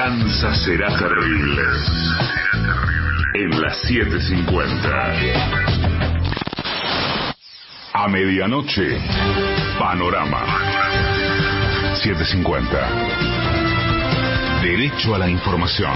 esperanza será terrible. En las 7:50. A medianoche, Panorama. 7:50. Derecho a la información.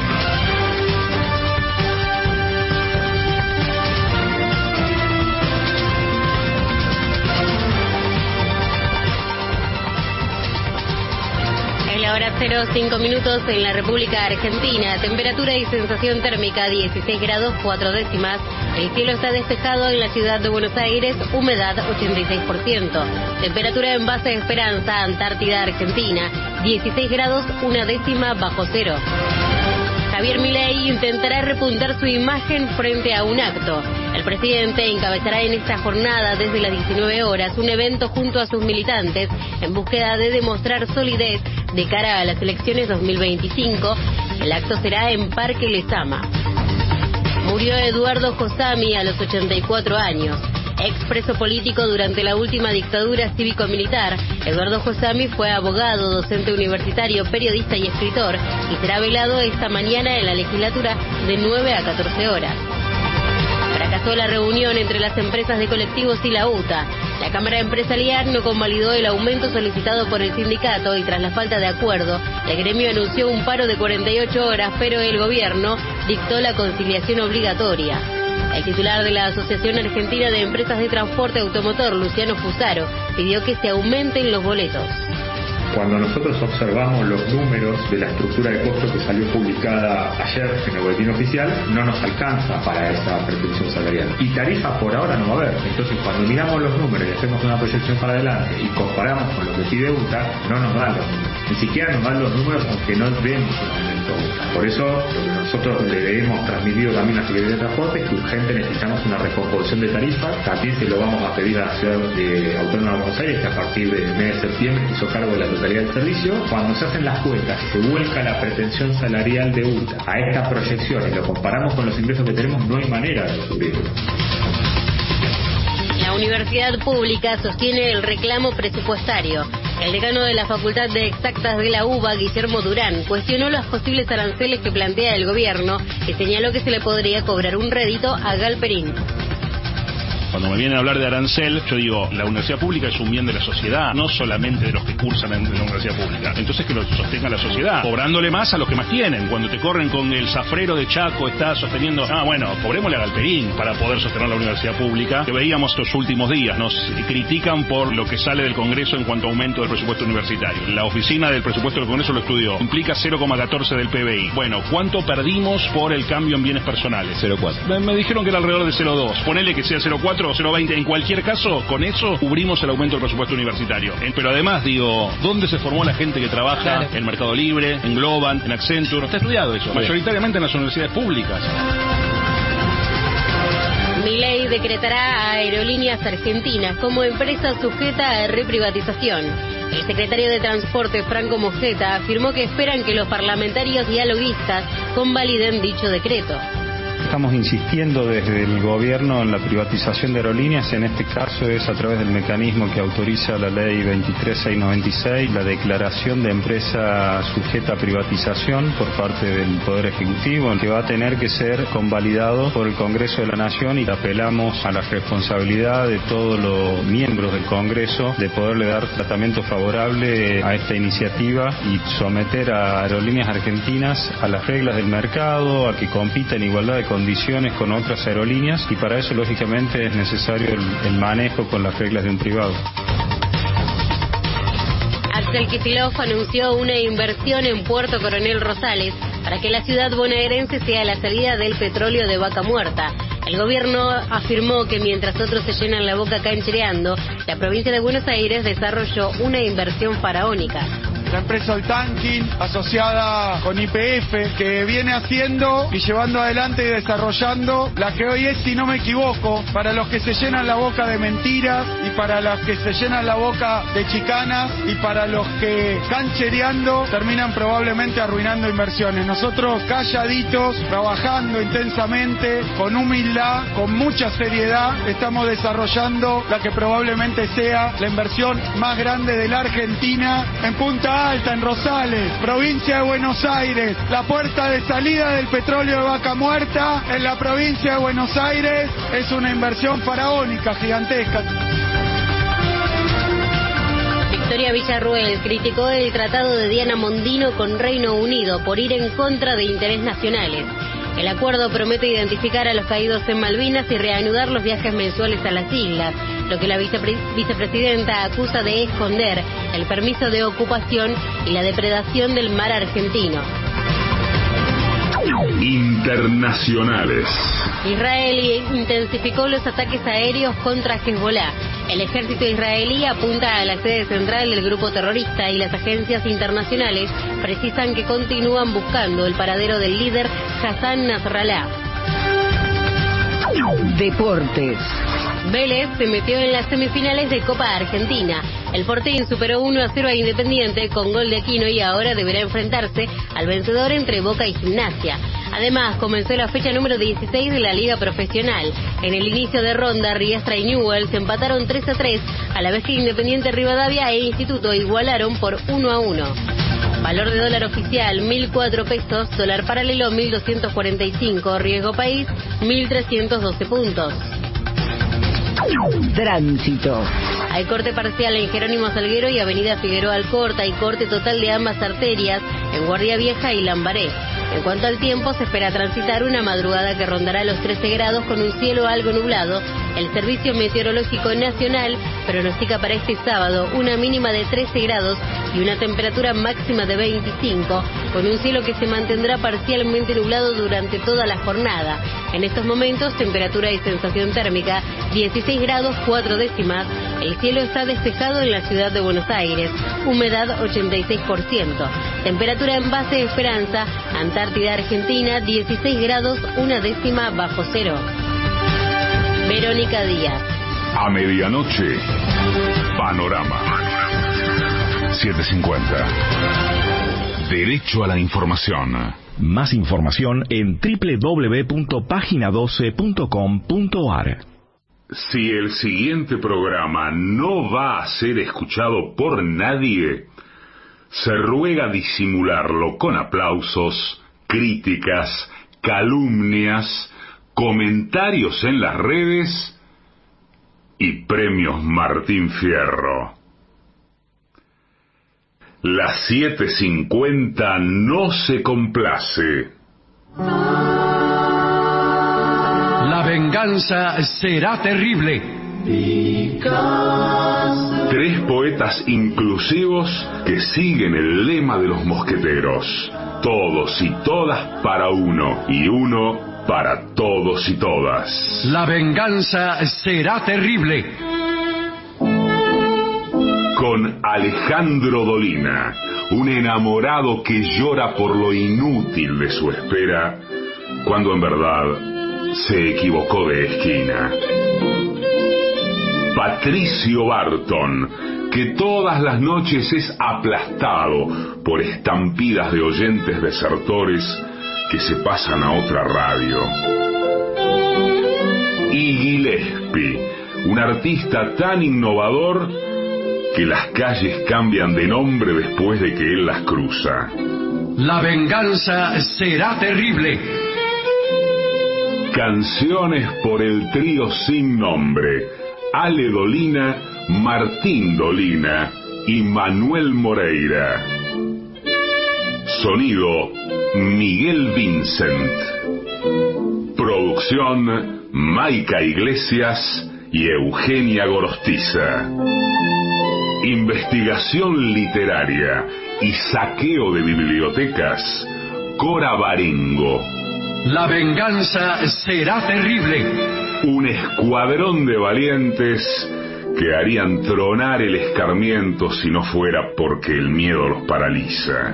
Ahora 0:05 en la República Argentina. Temperatura y sensación térmica 16 grados 4 décimas. El cielo está despejado en la ciudad de Buenos Aires, humedad 86%. Temperatura en base Esperanza, Antártida, Argentina, 16 grados 1 décima bajo cero. Javier Milei intentará repuntar su imagen frente a un acto. El presidente encabezará en esta jornada desde las 19 horas un evento junto a sus militantes en búsqueda de demostrar solidez de cara a las elecciones 2025. El acto será en Parque Lezama. Murió Eduardo Josami a los 84 años. Expreso político durante la última dictadura cívico-militar, Eduardo Josami fue abogado, docente universitario, periodista y escritor, y será velado esta mañana en la legislatura de 9 a 14 horas. Fracasó la reunión entre las empresas de colectivos y la UTA. La Cámara Empresarial no convalidó el aumento solicitado por el sindicato y tras la falta de acuerdo, el gremio anunció un paro de 48 horas, pero el gobierno dictó la conciliación obligatoria. El titular de la Asociación Argentina de Empresas de Transporte Automotor, Luciano Fusaro, pidió que se aumenten los boletos. Cuando nosotros observamos los números de la estructura de costo que salió publicada ayer en el boletín oficial, no nos alcanza para esa pretensión salarial. Y tarifa por ahora no va a haber. Entonces, cuando miramos los números y hacemos una proyección para adelante y comparamos con lo que pide UTA, no nos dan los números. Ni siquiera nos dan los números aunque no vemos un aumento UTA. Por eso, lo que nosotros le hemos transmitido también a la Secretaría de Transporte es que urgente necesitamos una recomposición de tarifas. También se lo vamos a pedir a la Ciudad Autónoma de Buenos Aires, que a partir del mes de septiembre hizo cargo de la totalidad del servicio. Cuando se hacen las cuentas y se vuelca la pretensión salarial de UTA a esta proyección y lo comparamos con los ingresos que tenemos, no hay manera de cubrirlo. La universidad pública sostiene el reclamo presupuestario. El decano de la Facultad de Exactas de la UBA, Guillermo Durán, cuestionó los posibles aranceles que plantea el gobierno, que señaló que se le podría cobrar un rédito a Galperín. Cuando me vienen a hablar de arancel, yo digo, la universidad pública es un bien de la sociedad, no solamente de los que cursan en la universidad pública. Entonces que lo sostenga la sociedad, cobrándole más a los que más tienen. Cuando te corren con el zafrero de Chaco, está sosteniendo, bueno, cobrémosle a Galperín para poder sostener la universidad pública, que veíamos estos últimos días. Nos critican por lo que sale del Congreso en cuanto a aumento del presupuesto universitario. La oficina del presupuesto del Congreso lo estudió. Implica 0,14 del PBI. Bueno, ¿cuánto perdimos por el cambio en bienes personales? 0,4. Me dijeron que era alrededor de 0,2. Ponele que sea 0,4 o 0,20, en cualquier caso, con eso cubrimos el aumento del presupuesto universitario. Pero además, digo, ¿dónde se formó la gente que trabaja? En Mercado Libre, en Globan, en Accenture. Está estudiado eso, mayoritariamente en las universidades públicas. Milei decretará a Aerolíneas Argentinas como empresa sujeta a reprivatización. El secretario de Transporte, Franco Mosqueta, afirmó que esperan que los parlamentarios dialoguistas convaliden dicho decreto. Estamos insistiendo desde el gobierno en la privatización de aerolíneas, en este caso es a través del mecanismo que autoriza la ley 23696, la declaración de empresa sujeta a privatización por parte del Poder Ejecutivo, que va a tener que ser convalidado por el Congreso de la Nación, y apelamos a la responsabilidad de todos los miembros del Congreso de poderle dar tratamiento favorable a esta iniciativa y someter a Aerolíneas Argentinas a las reglas del mercado, a que compita en igualdad de condiciones con otras aerolíneas, y para eso lógicamente es necesario el manejo con las reglas de un privado. Axel Kicillof anunció una inversión en Puerto Coronel Rosales para que la ciudad bonaerense sea la salida del petróleo de Vaca Muerta. El gobierno afirmó que mientras otros se llenan la boca canchereando, la provincia de Buenos Aires desarrolló una inversión faraónica. La empresa Oiltanking, asociada con YPF, que viene haciendo y llevando adelante y desarrollando la que hoy es, si no me equivoco, para los que se llenan la boca de mentiras y para los que se llenan la boca de chicanas y para los que canchereando terminan probablemente arruinando inversiones. Nosotros calladitos, trabajando intensamente, con humildad, con mucha seriedad, estamos desarrollando la que probablemente sea la inversión más grande de la Argentina en Punta Zona Alta, en Rosales, provincia de Buenos Aires. La puerta de salida del petróleo de Vaca Muerta en la provincia de Buenos Aires es una inversión faraónica, gigantesca. Victoria Villarruel criticó el tratado de Diana Mondino con Reino Unido por ir en contra de intereses nacionales. El acuerdo promete identificar a los caídos en Malvinas y reanudar los viajes mensuales a las islas, lo que la vicepresidenta acusa de esconder el permiso de ocupación y la depredación del mar argentino. Internacionales. Israel intensificó los ataques aéreos contra Hezbollah. El ejército israelí apunta a la sede central del grupo terrorista y las agencias internacionales precisan que continúan buscando el paradero del líder Hassan Nasrallah. Deportes. Vélez se metió en las semifinales de Copa Argentina. El Fortín superó 1-0 a Independiente con gol de Aquino y ahora deberá enfrentarse al vencedor entre Boca y Gimnasia. Además, comenzó la fecha número 16 de la Liga Profesional. En el inicio de ronda, Riestra y Newell's empataron 3-3, a la vez que Independiente Rivadavia e Instituto igualaron por 1-1. Valor de dólar oficial, 1.004 pesos, dólar paralelo, 1.245, riesgo país, 1.312 puntos. Tránsito. Hay corte parcial en Jerónimo Salguero y Avenida Figueroa Alcorta y corte total de ambas arterias en Guardia Vieja y Lambaré. En cuanto al tiempo, se espera transitar una madrugada que rondará los 13 grados con un cielo algo nublado. El Servicio Meteorológico Nacional pronostica para este sábado una mínima de 13 grados y una temperatura máxima de 25, con un cielo que se mantendrá parcialmente nublado durante toda la jornada. En estos momentos, temperatura y sensación térmica 16 grados 4 décimas. El cielo está despejado en la ciudad de Buenos Aires, humedad 86%. Temperatura en base Esperanza, Antártida Argentina, 16 grados 1 décima bajo cero. Verónica Díaz. A medianoche, Panorama. 750. Derecho a la información. Más información en www.pagina12.com.ar. Si el siguiente programa no va a ser escuchado por nadie, se ruega disimularlo con aplausos, críticas, calumnias, comentarios en las redes y premios Martín Fierro. La 750 no se complace. La venganza será terrible. Tres poetas inclusivos que siguen el lema de los mosqueteros. Todos y todas para uno y uno para todos y todas. La venganza será terrible. Con Alejandro Dolina, un enamorado que llora por lo inútil de su espera, cuando en verdad se equivocó de esquina. Patricio Barton, que todas las noches es aplastado por estampidas de oyentes desertores que se pasan a otra radio. Y Gillespie, un artista tan innovador que las calles cambian de nombre después de que él las cruza. La venganza será terrible. Canciones por el trío sin nombre: Ale Dolina, Martín Dolina y Manuel Moreira. Sonido: Miguel Vincent. Producción: Maica Iglesias y Eugenia Gorostiza. Investigación literaria y saqueo de bibliotecas: Cora Barengo. La venganza será terrible. Un escuadrón de valientes que harían tronar el escarmiento si no fuera porque el miedo los paraliza.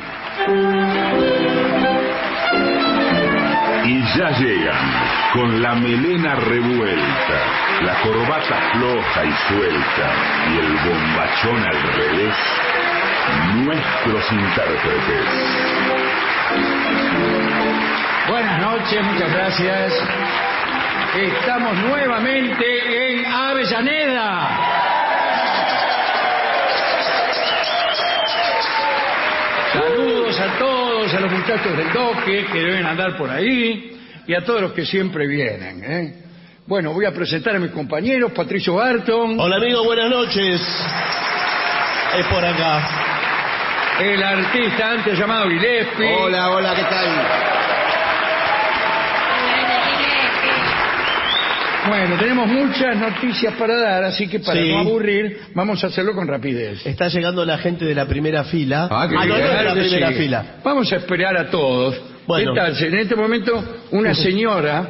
Y ya llegan, con la melena revuelta, la corbata floja y suelta y el bombachón al revés, nuestros intérpretes. Buenas noches, muchas gracias. Estamos nuevamente en Avellaneda. Saludos a todos, a los muchachos del Doque que deben andar por ahí y a todos los que siempre vienen, ¿eh? Bueno, voy a presentar a mis compañeros, Patricio Barton. Hola amigo, buenas noches. Es por acá. El artista antes llamado Gillespie. Hola, ¿qué tal? Bueno, tenemos muchas noticias para dar, así que para no aburrir, vamos a hacerlo con rapidez. Está llegando la gente de la primera fila. No de la primera fila. Vamos a esperar a todos. Bueno. En este momento, una señora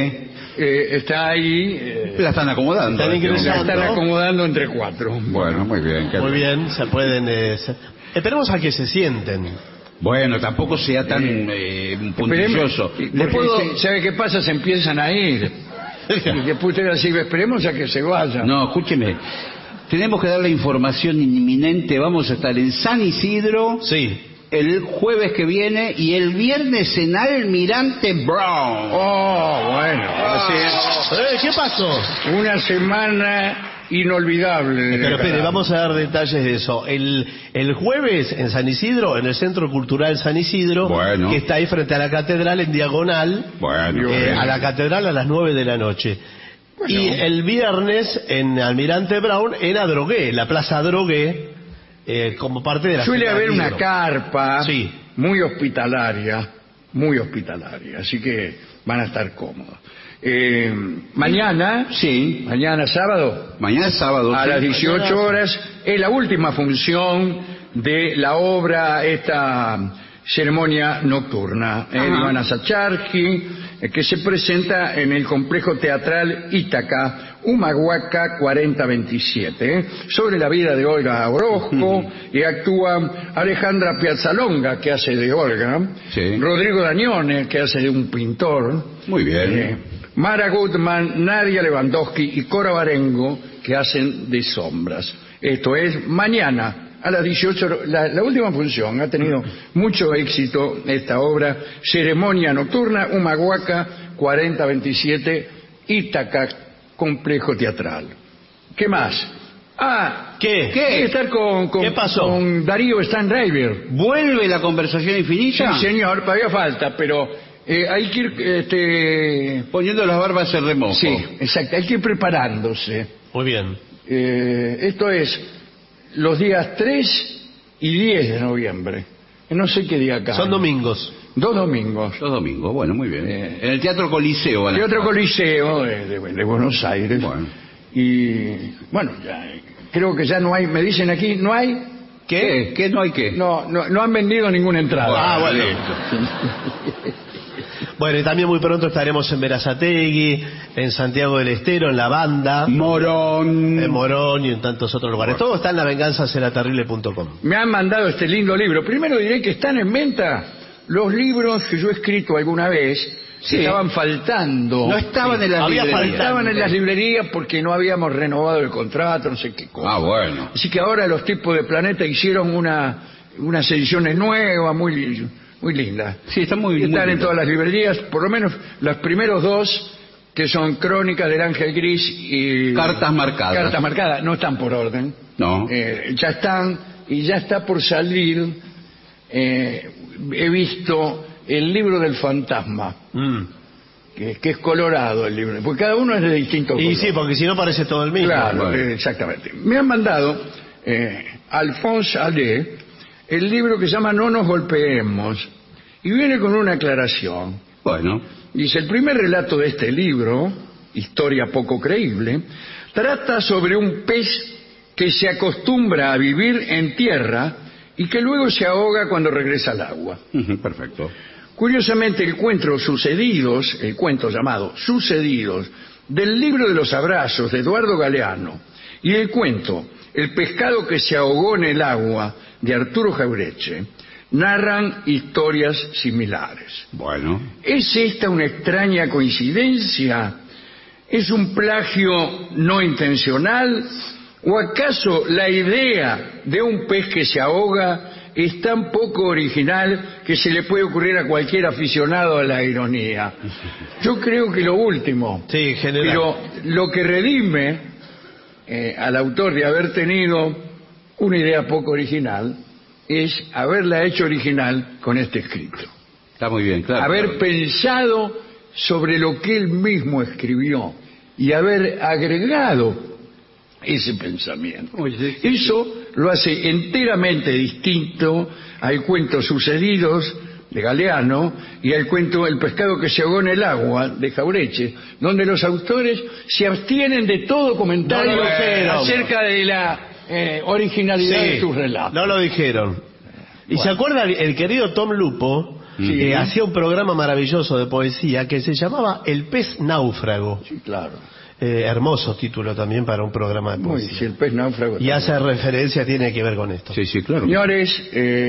está ahí. La están acomodando. La están acomodando entre 4. Bueno, muy bien. Muy bien, se pueden... Esperemos a que se sienten. Bueno, tampoco sea tan puntilloso. ¿Sabe qué pasa? Se empiezan a ir. Y después usted así, esperemos a que se vayan. No, escúcheme. Tenemos que dar la información inminente. Vamos a estar en San Isidro. Sí. El jueves que viene y el viernes en Almirante Brown. Oh, bueno. Así es. ¿Qué pasó? Una semana inolvidable. Pero espere, vamos a dar detalles de eso. El jueves en San Isidro, en el Centro Cultural San Isidro, que está ahí frente a la catedral en diagonal, a la catedral a las 9 de la noche. Bueno. Y el viernes en Almirante Brown en Adrogué, la Plaza Adrogué, como parte de la... Suele haber una carpa muy hospitalaria, así que van a estar cómodos. Mañana sábado. Mañana sábado. A las 18 horas es la última función de la obra, esta ceremonia nocturna de Ivana Sacharski, que se presenta en el complejo teatral Ítaca, Humahuaca 4027, sobre la vida de Olga Orozco, y actúa Alejandra Piazzalonga, que hace de Olga, Rodrigo Dañone, que hace de un pintor, muy bien, Mara Gutman, Nadia Lewandowski y Cora Barengo, que hacen de sombras. Esto es mañana a las 18, la última función. Ha tenido mucho éxito esta obra, Ceremonia Nocturna, Humahuaca 4027, Ítaca, complejo teatral. ¿Qué más? ¿Qué? Estar ¿Qué pasó? Con Darío Stanraiver. ¿Vuelve la conversación infinita? Sí, señor, todavía falta, pero hay que ir poniendo las barbas en remojo. Sí, exacto, hay que ir preparándose. Muy bien. Esto es los días 3 y 10 de noviembre. No sé qué día acá. Son domingos. 2 domingos. 2 domingos, bueno, muy bien. En el Teatro Coliseo. Teatro Coliseo de Buenos Aires. Bueno. Y bueno, ya, creo que ya no hay, me dicen aquí, ¿no hay? ¿Qué? ¿Qué no hay qué? No han vendido ninguna entrada. Bueno. Bueno, y también muy pronto estaremos en Berazategui, en Santiago del Estero, en La Banda, en Morón y en tantos otros lugares. Todo está en lavenganzaseraterrible.com. Me han mandado este lindo libro. Primero diré que están en venta los libros que yo he escrito alguna vez. Estaban faltando. No estaban en las librerías. Estaban en las librerías porque no habíamos renovado el contrato, no sé qué cosa. Bueno. Así que ahora los tipos de Planeta hicieron unas ediciones nuevas, muy lindas. Sí, están muy Están muy en todas las librerías, por lo menos los primeros 2, que son Crónicas del Ángel Gris y Cartas Marcadas. Cartas Marcadas, no están por orden. No. Ya están, y ya está por salir, he visto el libro del fantasma, que es colorado el libro, porque cada uno es de distinto color. Y sí, porque si no parece todo el mismo. Claro, exactamente. Me han mandado Alphonse Allais el libro que se llama No nos golpeemos, y viene con una aclaración. Bueno. Dice, el primer relato de este libro, historia poco creíble, trata sobre un pez que se acostumbra a vivir en tierra y que luego se ahoga cuando regresa al agua. Perfecto. Curiosamente, el cuento llamado Sucedidos, del libro de los abrazos de Eduardo Galeano, y el cuento El pescado que se ahogó en el agua de Arturo Jauretche, narran historias similares. Bueno. ¿Es esta una extraña coincidencia? ¿Es un plagio no intencional? ¿O acaso la idea de un pez que se ahoga es tan poco original que se le puede ocurrir a cualquier aficionado a la ironía? Yo creo que lo último. Sí, general. Pero lo que redime al autor de haber tenido una idea poco original es haberla hecho original con este escrito. Está muy bien, claro. Haber pensado sobre lo que él mismo escribió y haber agregado ese pensamiento. Eso lo hace enteramente distinto al cuento Sucedidos de Galeano y al cuento El pescado que se ahogó en el agua de Jauretche, donde los autores se abstienen de todo comentario acerca de la originalidad de sus relatos. No lo dijeron. ¿Y se acuerda el querido Tom Lupo? Sí. Hacía un programa maravilloso de poesía que se llamaba El pez náufrago. Sí, claro. Hermoso título también para un programa de poesía. Sí, El pez náufrago. Y hace referencia, tiene que ver con esto. Sí, sí, claro. Señores,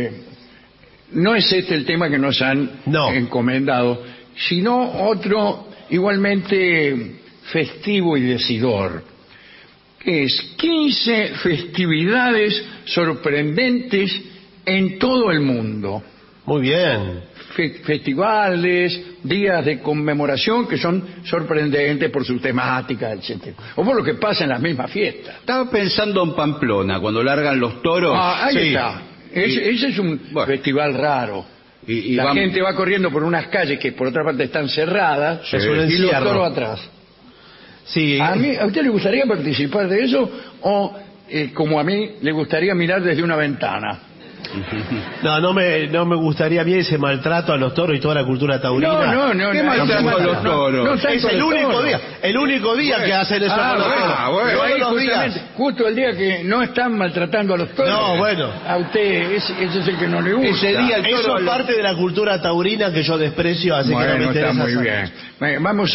no es este el tema que nos han encomendado, sino otro igualmente festivo y decidor, que es 15 festividades sorprendentes en todo el mundo. Muy bien. Festivales, días de conmemoración que son sorprendentes por su temática, etc. O por lo que pasa en las mismas fiestas. Estaba pensando en Pamplona, cuando largan los toros. Ahí está. Ese es un festival raro. Y la gente va corriendo por unas calles que por otra parte están cerradas y los toros atrás. Sí. ¿A usted le gustaría participar de eso o, como a mí, le gustaría mirar desde una ventana? No me gustaría bien ese maltrato a los toros y toda la cultura taurina. No. ¿Qué maltrato a los toros? Es el único día que hacen eso con los toros. Todos los días. Justo el día que no están maltratando a los toros. No, bueno. A usted, ese es el que no le gusta. Ese día eso es parte de la cultura taurina que yo desprecio, así que no me interesa. Está muy bien. Vamos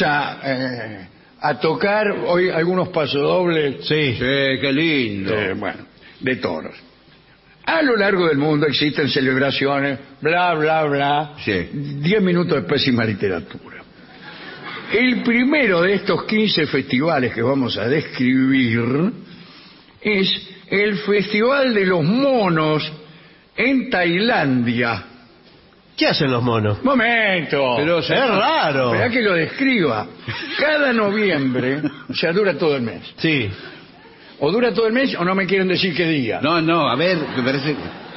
a tocar hoy algunos pasodobles. Sí, qué lindo. De toros. A lo largo del mundo existen celebraciones, bla, bla, bla. 10 minutos de pésima literatura. El primero de estos 15 festivales que vamos a describir es el Festival de los Monos en Tailandia. ¿Qué hacen los monos? Momento. Pero es raro. Espera que lo describa. Cada noviembre, o sea, dura todo el mes. Sí. O dura todo el mes o no me quieren decir qué día. No, a ver, me parece...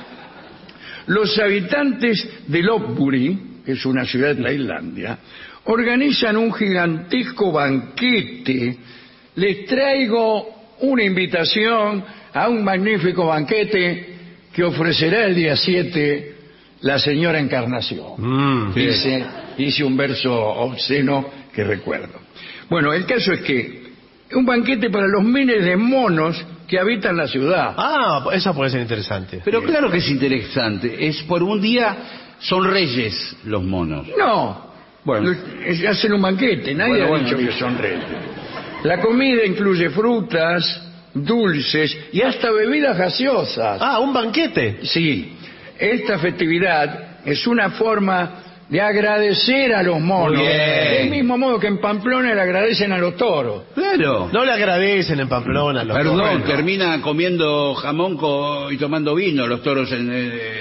Los habitantes de Lopburi, que es una ciudad de Tailandia, organizan un gigantesco banquete. Les traigo una invitación a un magnífico banquete que ofrecerá el día 7 la señora Encarnación. Dice un verso obsceno que recuerdo. Bueno, el caso es que un banquete para los miles de monos que habitan la ciudad. Eso puede ser interesante. Pero claro que es interesante. Es por un día, son reyes los monos. No. Bueno. Hacen un banquete, nadie ha dicho que son reyes. La comida incluye frutas, dulces y hasta bebidas gaseosas. ¿Un banquete? Sí. Esta festividad es una forma de agradecer a los monos. Del mismo modo que en Pamplona le agradecen a los toros. Claro. No le agradecen en Pamplona a los toros. Perdón, termina comiendo jamón y tomando vino los toros en...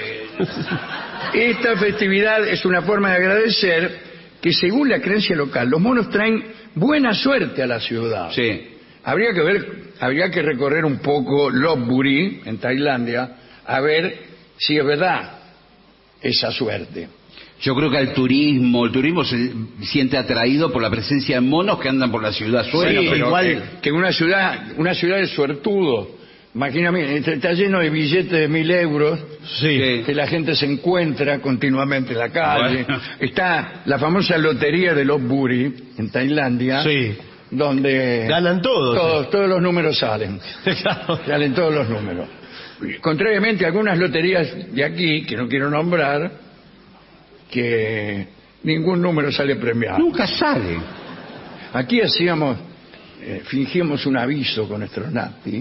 Esta festividad es una forma de agradecer que, según la creencia local, los monos traen buena suerte a la ciudad. Sí. Habría que recorrer un poco Lopburi, en Tailandia, a ver si es verdad esa suerte. Yo creo que el turismo se siente atraído por la presencia de monos que andan por la ciudad suelta. Sí, pero igual que una ciudad de suertudos. Imagíname, está lleno de billetes de 1.000 euros que la gente se encuentra continuamente en la calle. Bueno. Está la famosa lotería de Lopburi en Tailandia, donde ganan todos los números salen. Salen todos los números. Contrariamente a algunas loterías de aquí, que no quiero nombrar, que ningún número sale premiado. Nunca sale. Aquí fingíamos un aviso con nuestro Nati,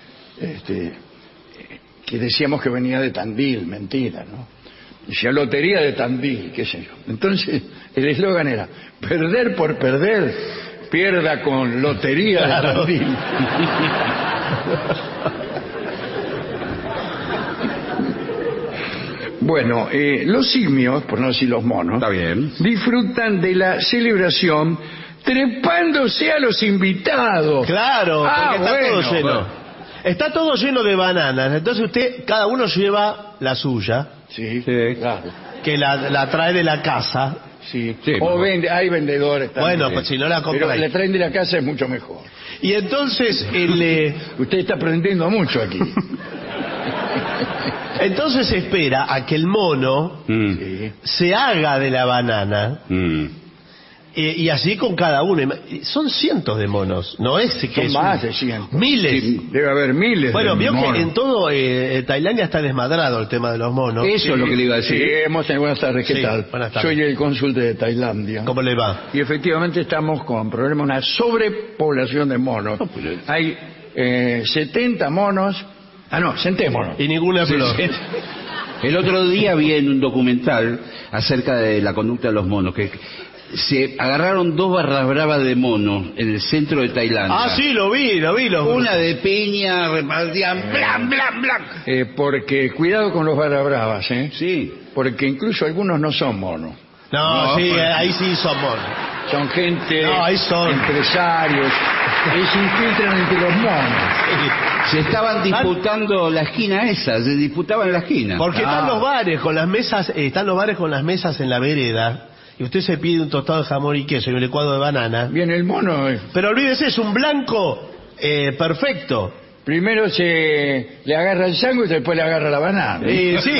que decíamos que venía de Tandil, mentira, ¿no? Decía lotería de Tandil, qué sé yo. Entonces el eslogan era: perder por perder, pierda con lotería de Tandil. Bueno, los simios, por no decir los monos, está bien, disfrutan de la celebración trepándose a los invitados. Claro, porque está todo lleno. Está todo lleno de bananas, entonces cada uno lleva la suya. Sí, claro. Que la trae de la casa. Sí. O hay vendedores también. Bueno, pues si no la compra. Pero le traen de la casa es mucho mejor. Y entonces usted está aprendiendo mucho aquí. Entonces espera a que el mono se haga de la banana. Y así con cada uno. Son cientos de monos, no es que son más de 100. Miles. Sí, debe haber miles. Bueno, vio monos. que en todo Tailandia está desmadrado el tema de los monos. Eso es lo que le iba a decir. Buenas tardes, ¿qué tal? Buenas tardes. Soy el cónsul de Tailandia. ¿Cómo le va? Y efectivamente estamos con problemas, una sobrepoblación de monos. Hay 70 monos. Centémonos. Y ninguna flor. El otro día vi en un documental acerca de la conducta de los monos que se agarraron 2 barras bravas de monos en el centro de Tailandia. Ah, sí, lo vi. Una de piña, repartían blan, blan, blan. Porque cuidado con los barras bravas, ¿eh? Sí. Porque incluso algunos no son monos. No, sí, ahí sí son monos. Son gente, ahí son empresarios, y se infiltran entre los monos. Se estaban disputando la esquina esa, se disputaban la esquina. Porque están los bares con las mesas en la vereda. Y usted se pide un tostado de jamón y queso y un licuado de banana. Viene el mono. Pero olvídese, es un blanco perfecto. Primero le agarra el sándwich y después le agarra la banana. Sí.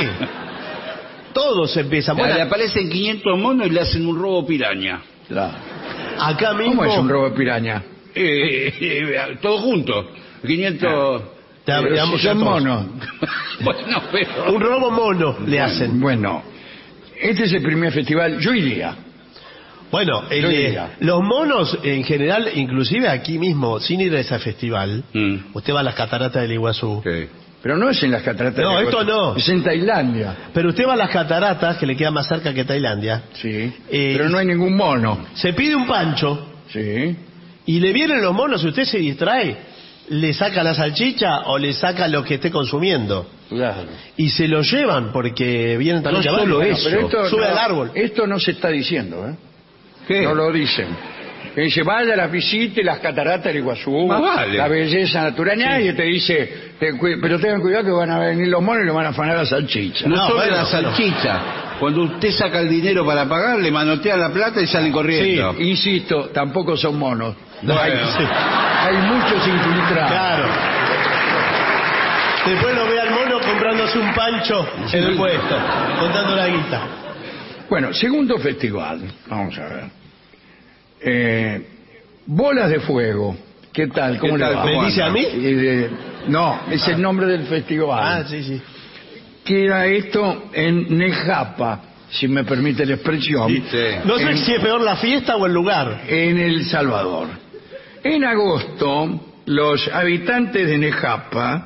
Todos empiezan. Bueno, le aparecen 500 monos y le hacen un robo piraña. Claro. Acá mismo. ¿Cómo es un robo piraña? Todo junto. 500... son monos. Bueno, pero... Un robo mono le hacen. Bueno, este es el primer festival. Yo iría. Bueno, los monos en general, inclusive aquí mismo, sin ir a ese festival, usted va a las cataratas del Iguazú. Okay. Pero no es en las cataratas del Iguazú. No, esto no. Es en Tailandia. Pero usted va a las cataratas, que le queda más cerca que Tailandia. Sí. Pero no hay ningún mono. Se pide un pancho. Sí. Y le vienen los monos, si usted se distrae, le saca la salchicha o le saca lo que esté consumiendo. Claro. Y se lo llevan porque vienen también no solo eso. Pero esto sube al árbol. Esto no se está diciendo, ¿eh? ¿Qué? No lo dicen. Que dice, vaya a las visitas, las cataratas del Iguazú, vale. la belleza natural. Nadie te dice, pero tengan cuidado que van a venir los monos y le van a afanar la salchicha. No solo la salchicha. Cuando usted saca el dinero para pagar, le manotea la plata y salen corriendo. Sí, insisto, tampoco son monos. No, hay muchos infiltrados. Claro. Después lo ve al mono comprándose un pancho en el puesto, contando la guita. Bueno, segundo festival. Vamos a ver. Bolas de fuego. ¿Qué tal? ¿Cómo le va? ¿Me dice a mí? No, es el nombre del festival. Ah, sí. Que era esto en Nejapa, si me permite la expresión. Sí. No sé si es peor la fiesta o el lugar. En El Salvador. En agosto, los habitantes de Nejapa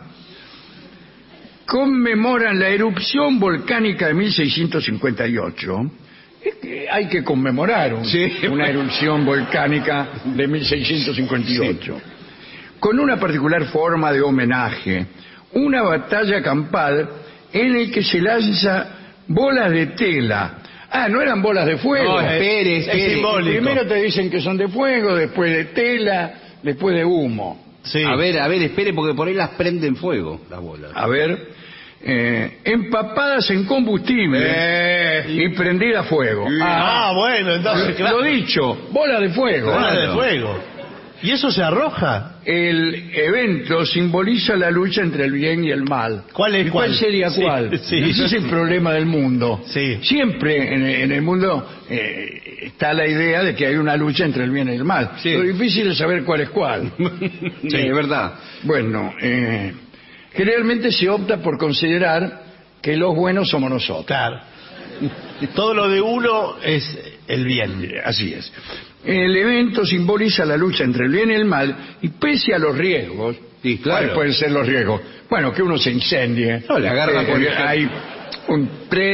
conmemoran la erupción volcánica de 1658. Hay que conmemorar una erupción volcánica de 1658. Con una particular forma de homenaje, una batalla campal en el que se lanza bolas de tela. Ah, no eran bolas de fuego. No, espere. Simbólico. Primero te dicen que son de fuego, después de tela, después de humo. Sí. A ver, espere, porque por ahí las prenden fuego, las bolas. A ver, empapadas en combustible y prendidas a fuego. Bueno, entonces, claro. Lo dicho, bola de fuego. Bola de fuego. ¿Y eso se arroja? El evento simboliza la lucha entre el bien y el mal. ¿Cuál sería cuál? Sí. Ese es el problema del mundo. Sí. Siempre en el mundo está la idea de que hay una lucha entre el bien y el mal. Sí. Lo difícil es saber cuál es cuál. Sí, es verdad. Bueno, generalmente se opta por considerar que los buenos somos nosotros. Claro. Todo lo de uno es el bien. Así es. El evento simboliza la lucha entre el bien y el mal, y pese a los riesgos, sí, claro. ¿cuáles pueden ser los riesgos? Bueno, que uno se incendie. No, le agarra hay un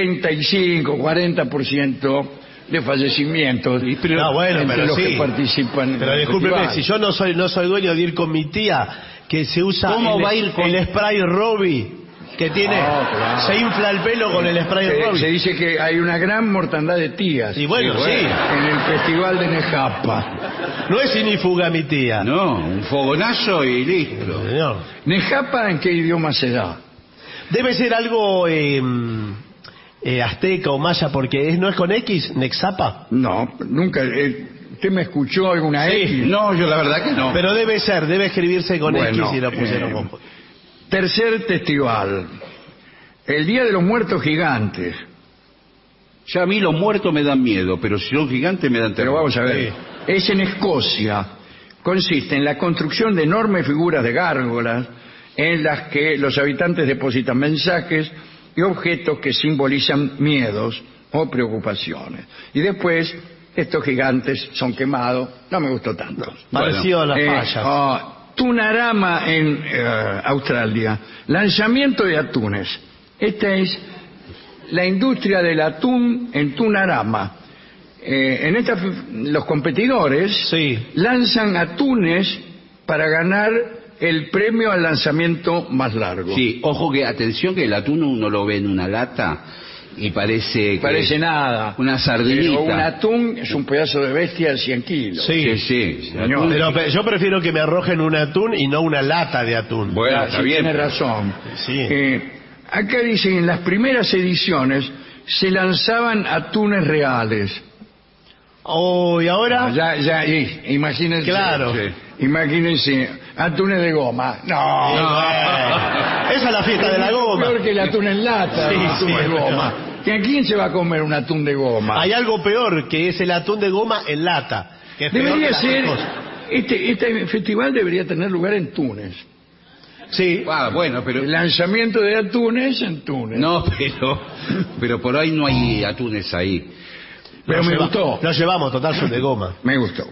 35-40% de fallecimientos entre los que participan. Pero discúlpeme, si yo no soy dueño de ir con mi tía, que se usa ¿Cómo va a ir con el spray Robbie. Que tiene, claro. se infla el pelo con el spray de Robin. Se dice que hay una gran mortandad de tías. Y bueno, sí. En el festival de Nejapa. No es inifuga mi tía. No, un fogonazo y listo. Señor. ¿Nejapa en qué idioma se da? Debe ser algo azteca o maya, porque no es con X, Nexapa. No, nunca. ¿Usted me escuchó alguna X? No, yo la verdad que no. Pero debe escribirse con X y lo pusieron con... Tercer festival. El Día de los Muertos Gigantes. Ya a mí los muertos me dan miedo, pero si son gigantes me dan terror. Pero vamos a ver. Sí. Es en Escocia. Consiste en la construcción de enormes figuras de gárgolas en las que los habitantes depositan mensajes y objetos que simbolizan miedos o preocupaciones. Y después estos gigantes son quemados. No me gustó tanto. Parecido a las fallas. Tunarama en Australia. Lanzamiento de atunes. Esta es la industria del atún en Tunarama. En esta los competidores lanzan atunes para ganar el premio al lanzamiento más largo. Sí, ojo que, atención, que el atún uno lo ve en una lata y parece nada. Una sardinita. Un atún es un pedazo de bestia de 100 kilos. Sí. Pero yo prefiero que me arrojen un atún y no una lata de atún. Bueno, está bien. Tiene razón. Sí. Acá dicen, en las primeras ediciones se lanzaban atunes reales. ¿Y ahora? Imagínense. Claro. Imagínense, atunes de goma. No. Esa es la fiesta de la goma. Peor que el atún en lata, el atún de goma. ¿A quién se va a comer un atún de goma? Hay algo peor, que es el atún de goma en lata. Que es debería ser, este festival debería tener lugar en Túnez. Sí. Bueno, pero... El lanzamiento de atunes en Túnez. No, pero por ahí no hay atunes ahí. Pero me gustó. Lo llevamos, total, son de goma. Me gustó.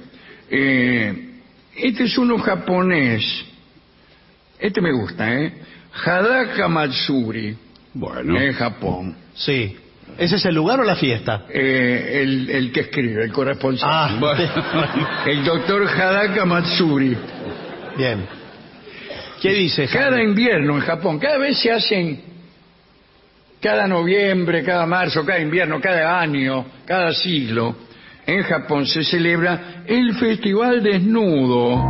Este es uno japonés. Este me gusta, Hadaka Matsuri. Bueno. En Japón. Sí. ¿Ese es el lugar o la fiesta? El que escribe, el corresponsal. El doctor Hadaka Matsuri. Bien. ¿Qué dice? Cada invierno en Japón, cada vez se hacen, cada noviembre, cada marzo, cada invierno, cada año, cada siglo, en Japón se celebra el Festival Desnudo.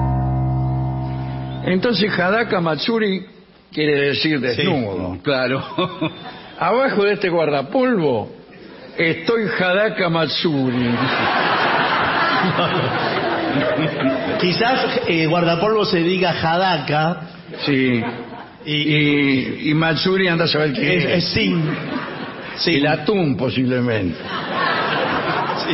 Entonces Hadaka Matsuri quiere decir desnudo. Sí, claro. Abajo de este guardapolvo estoy Hadaka Matsuri. Quizás guardapolvo se diga Hadaka. Sí. Y Matsuri anda a saber qué es. Es sin. Sí. El atún, posiblemente. Sí.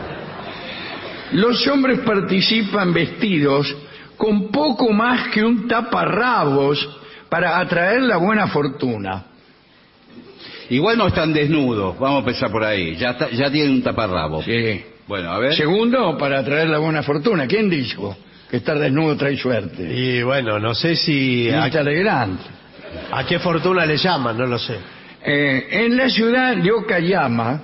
Los hombres participan vestidos con poco más que un taparrabos para atraer la buena fortuna. Igual no están desnudos, vamos a empezar por ahí. Ya tienen un taparrabo. Sí. Bueno, a ver. Segundo, para atraer la buena fortuna. ¿Quién dijo que estar desnudo trae suerte? Y bueno, no sé si... Grande. ¿A qué fortuna le llaman? No lo sé. En la ciudad de Okayama,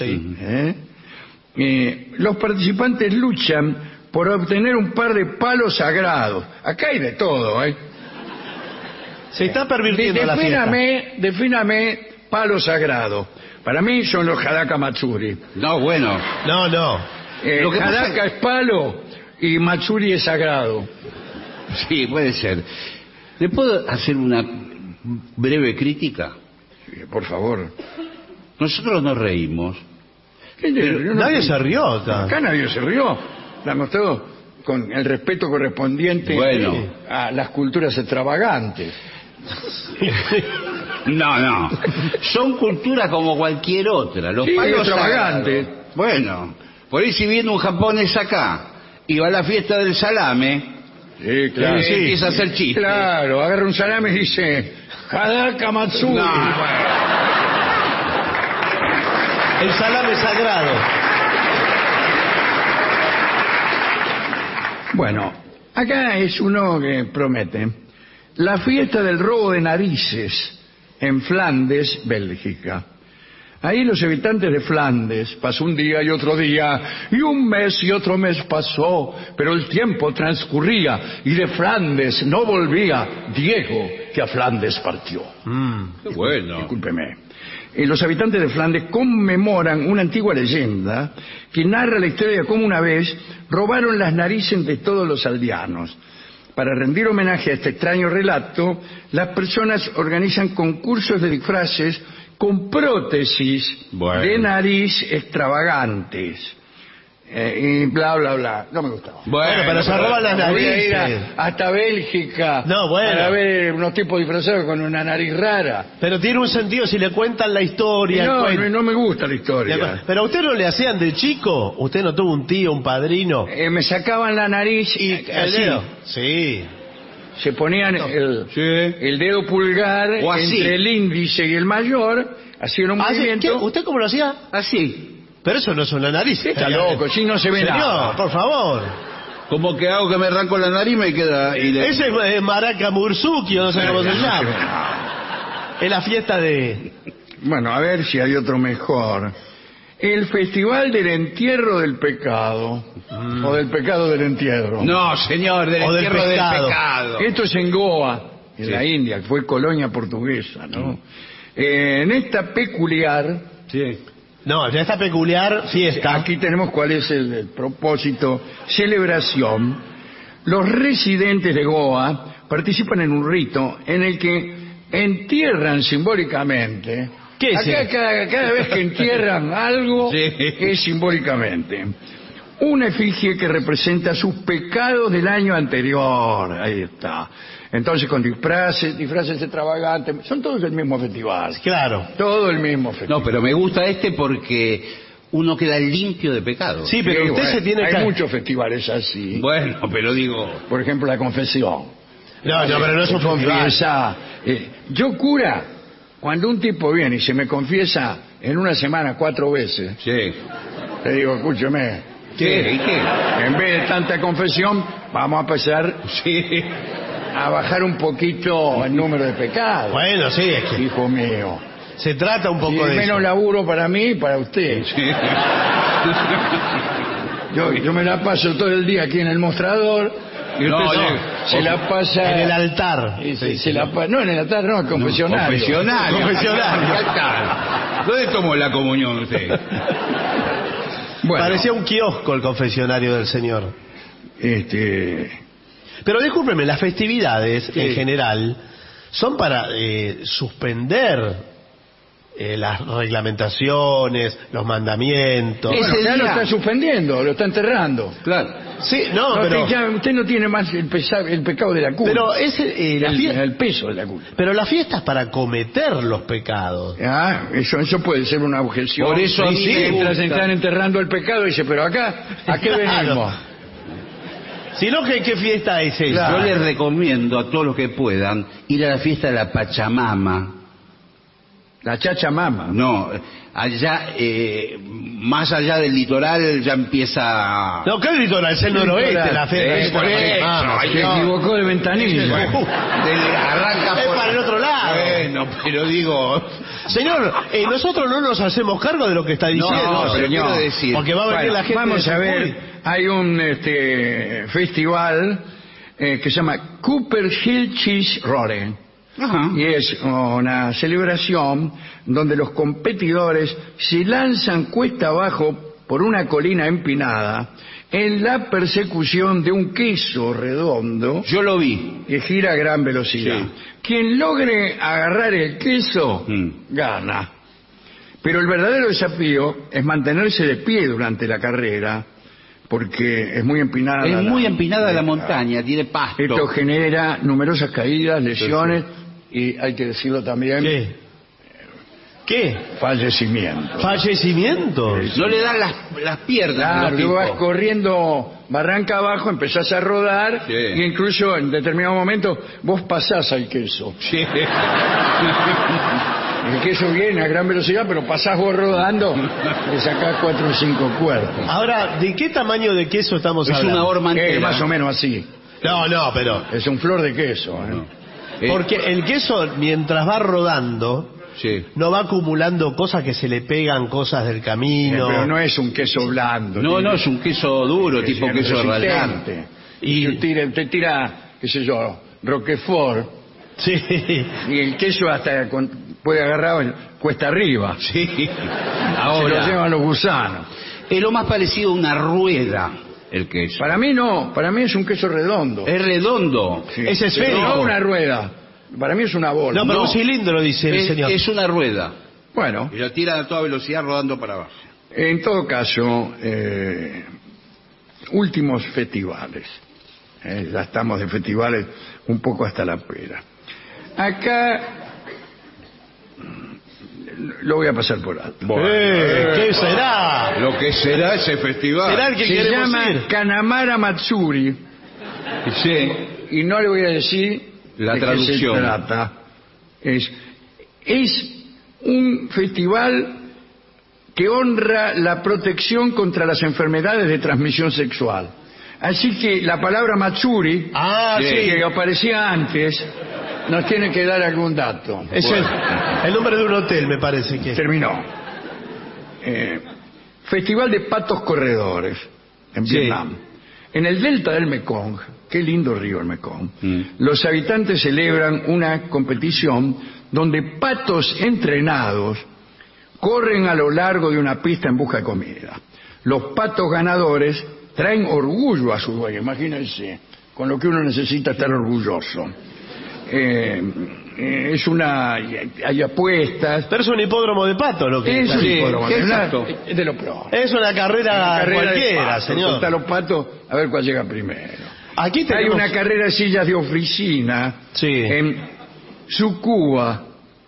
los participantes luchan por obtener un par de palos sagrados. Acá hay de todo, Se está pervirtiendo la fiesta. Defíname palo sagrado. Para mí son los Hadaka Matsuri. No, bueno. No. Hadaka es palo y Matsuri es sagrado. Sí, puede ser. ¿Le puedo hacer una breve crítica? Sí, por favor. Nosotros nos reímos. Nadie se rió acá. Acá nadie se rió. Damos todo con el respeto correspondiente a las culturas extravagantes. No. Son culturas como cualquier otra. Los palos extravagantes. Bueno, por ahí si viene un japonés acá y va a la fiesta del salame, claro. Empieza a hacer chistes. Claro, agarra un salame y dice Hadaka Matsuri. El salame sagrado. Bueno, acá es uno que promete. La fiesta del robo de narices en Flandes, Bélgica. Ahí los habitantes de Flandes, pasó un día y otro día, y un mes y otro mes pasó, pero el tiempo transcurría, y de Flandes no volvía Diego, que a Flandes partió. Qué bueno. Discúlpeme. Los habitantes de Flandes conmemoran una antigua leyenda que narra la historia de cómo una vez robaron las narices de todos los aldeanos. Para rendir homenaje a este extraño relato, las personas organizan concursos de disfraces con prótesis de nariz extravagantes. Y bla, bla, bla. No me gustaba. Bueno, pero se roban las narices. Voy a ir hasta Bélgica para ver unos tipos disfrazados con una nariz rara. Pero tiene un sentido si le cuentan la historia. No me gusta la historia. Pero a usted no le hacían de chico. Usted no tuvo un tío, un padrino. Me sacaban la nariz y el dedo. Sí. Se ponían el dedo pulgar entre el índice y el mayor, hacían un movimiento. ¿Usted cómo lo hacía? Así. Pero eso no es una nariz. Está loco, si no se ve nada. Señor, por favor. Como que hago que me arranco la nariz y me queda... Ese es Maraca Murzuki, no sé cómo se llama. Es la fiesta de... Bueno, a ver si hay otro mejor. El Festival del Entierro del Pecado. O del Pecado del Entierro. No, señor, del Entierro del Pecado. Esto es en Goa, en la India, que fue colonia portuguesa, ¿no? En esta peculiar... No, en esta peculiar fiesta... Aquí tenemos cuál es el propósito. Celebración. Los residentes de Goa participan en un rito en el que entierran simbólicamente... ¿Qué es? Cada vez que entierran algo es simbólicamente una efigie que representa sus pecados del año anterior. Ahí está. Entonces con disfraces extravagantes, son todos del mismo festival. Claro. Todo el mismo festival. No, pero me gusta este porque uno queda limpio de pecado. Sí, pero usted se tiene que... Hay muchos festivales así. Bueno, pero digo... Por ejemplo, la confesión. No, pero no es un festival. Yo cura... Cuando un tipo viene y se me confiesa en una semana 4 veces, le digo, escúcheme, ¿qué? En vez de tanta confesión, vamos a empezar a bajar un poquito el número de pecados. Bueno, sí, es que... Hijo mío. Se trata un poco de menos eso. laburo para mí y para usted. Yo me la paso todo el día aquí en el mostrador... Y usted se la pasa... En el altar. No, en el altar no, el confesionario. Confesionario. ¿Dónde tomó la comunión usted? Bueno. Parecía un kiosco el confesionario del señor. Pero discúlpeme, las festividades en general son para suspender las reglamentaciones, los mandamientos. Bueno, ya lo está suspendiendo, lo está enterrando. Claro. Sí, no, pero... usted no tiene más el pecado de la culpa. Pero es el peso de la culpa. Pero la fiesta es para cometer los pecados. Eso puede ser una objeción. Por eso mientras están enterrando el pecado, dice, pero acá, ¿a qué venimos? Si no, ¿qué fiesta es esa? Yo les recomiendo a todos los que puedan ir a la fiesta de la Pachamama. La Chachamama. No, allá, más allá del litoral ya empieza... No, ¿qué litoral? Es el noroeste, la fiesta. Se equivocó de ventanilla. Arranca por... Es para el otro lado. Bueno, pero digo... Señor, nosotros no nos hacemos cargo de lo que está diciendo. No, señor. Decir. Porque va a venir la gente... Vamos a ver, hay un festival que se llama Cooper Hill Cheese Roaring. Y es una celebración donde los competidores se lanzan cuesta abajo por una colina empinada en la persecución de un queso redondo. Yo lo vi. Que gira a gran velocidad. Sí. Quien logre agarrar el queso gana. Pero el verdadero desafío es mantenerse de pie durante la carrera, porque es muy empinada. Es muy empinada la montaña, tiene pasto. Esto genera numerosas caídas, lesiones y hay que decirlo también. ¿Qué? Fallecimientos. ¿Fallecimientos? No le dan las piernas. Claro, tú vas corriendo barranca abajo, empezás a rodar y incluso en determinado momento vos pasás al queso. El queso viene a gran velocidad, pero pasás vos rodando, le sacás 4 o 5 cuerpos. Ahora, ¿de qué tamaño de queso estamos hablando? Es una horma entera. Más o menos así. No, pero... Es un flor de queso. Porque el queso, mientras va rodando, no va acumulando cosas que se le pegan, cosas del camino. Pero no es un queso blando. No, no, es un queso duro, tipo queso rallado. Y usted tira, qué sé yo, Roquefort. Sí. Y el queso hasta puede agarrar cuesta arriba. Sí. Ahora se lo llevan los gusanos. Es lo más parecido a una rueda, el queso. Para mí no, para mí es un queso redondo. Es redondo. Sí. Es esférico. No una rueda. Para mí es una bola. No, pero un cilindro, dice el señor. Es una rueda. Bueno. Y lo tira a toda velocidad rodando para abajo. En todo caso, últimos festivales. Ya estamos de festivales un poco hasta la pera. Acá lo voy a pasar por alto. ¿Qué será? Lo que será ese festival. ¿Será el que Se queremos llama ir? Kanamara Matsuri. Sí. Y no le voy a decir La de traducción. qué se trata. Es un festival que honra la protección contra las enfermedades de transmisión sexual. Así que la palabra Matsuri, que aparecía antes, nos tiene que dar algún dato. Es el nombre de un hotel, me parece que. Terminó. Festival de patos corredores en Vietnam. En el delta del Mekong, qué lindo río el Mekong, los habitantes celebran una competición donde patos entrenados corren a lo largo de una pista en busca de comida. Los patos ganadores traen orgullo a su dueño, imagínense, con lo que uno necesita estar orgulloso. Hay apuestas. Pero es un hipódromo de pato lo que es. Un hipódromo de lo peor. Es una carrera cualquiera, señor. Contra los patos a ver cuál llega primero. Aquí tenemos... Hay una carrera de sillas de oficina en Tsukuba.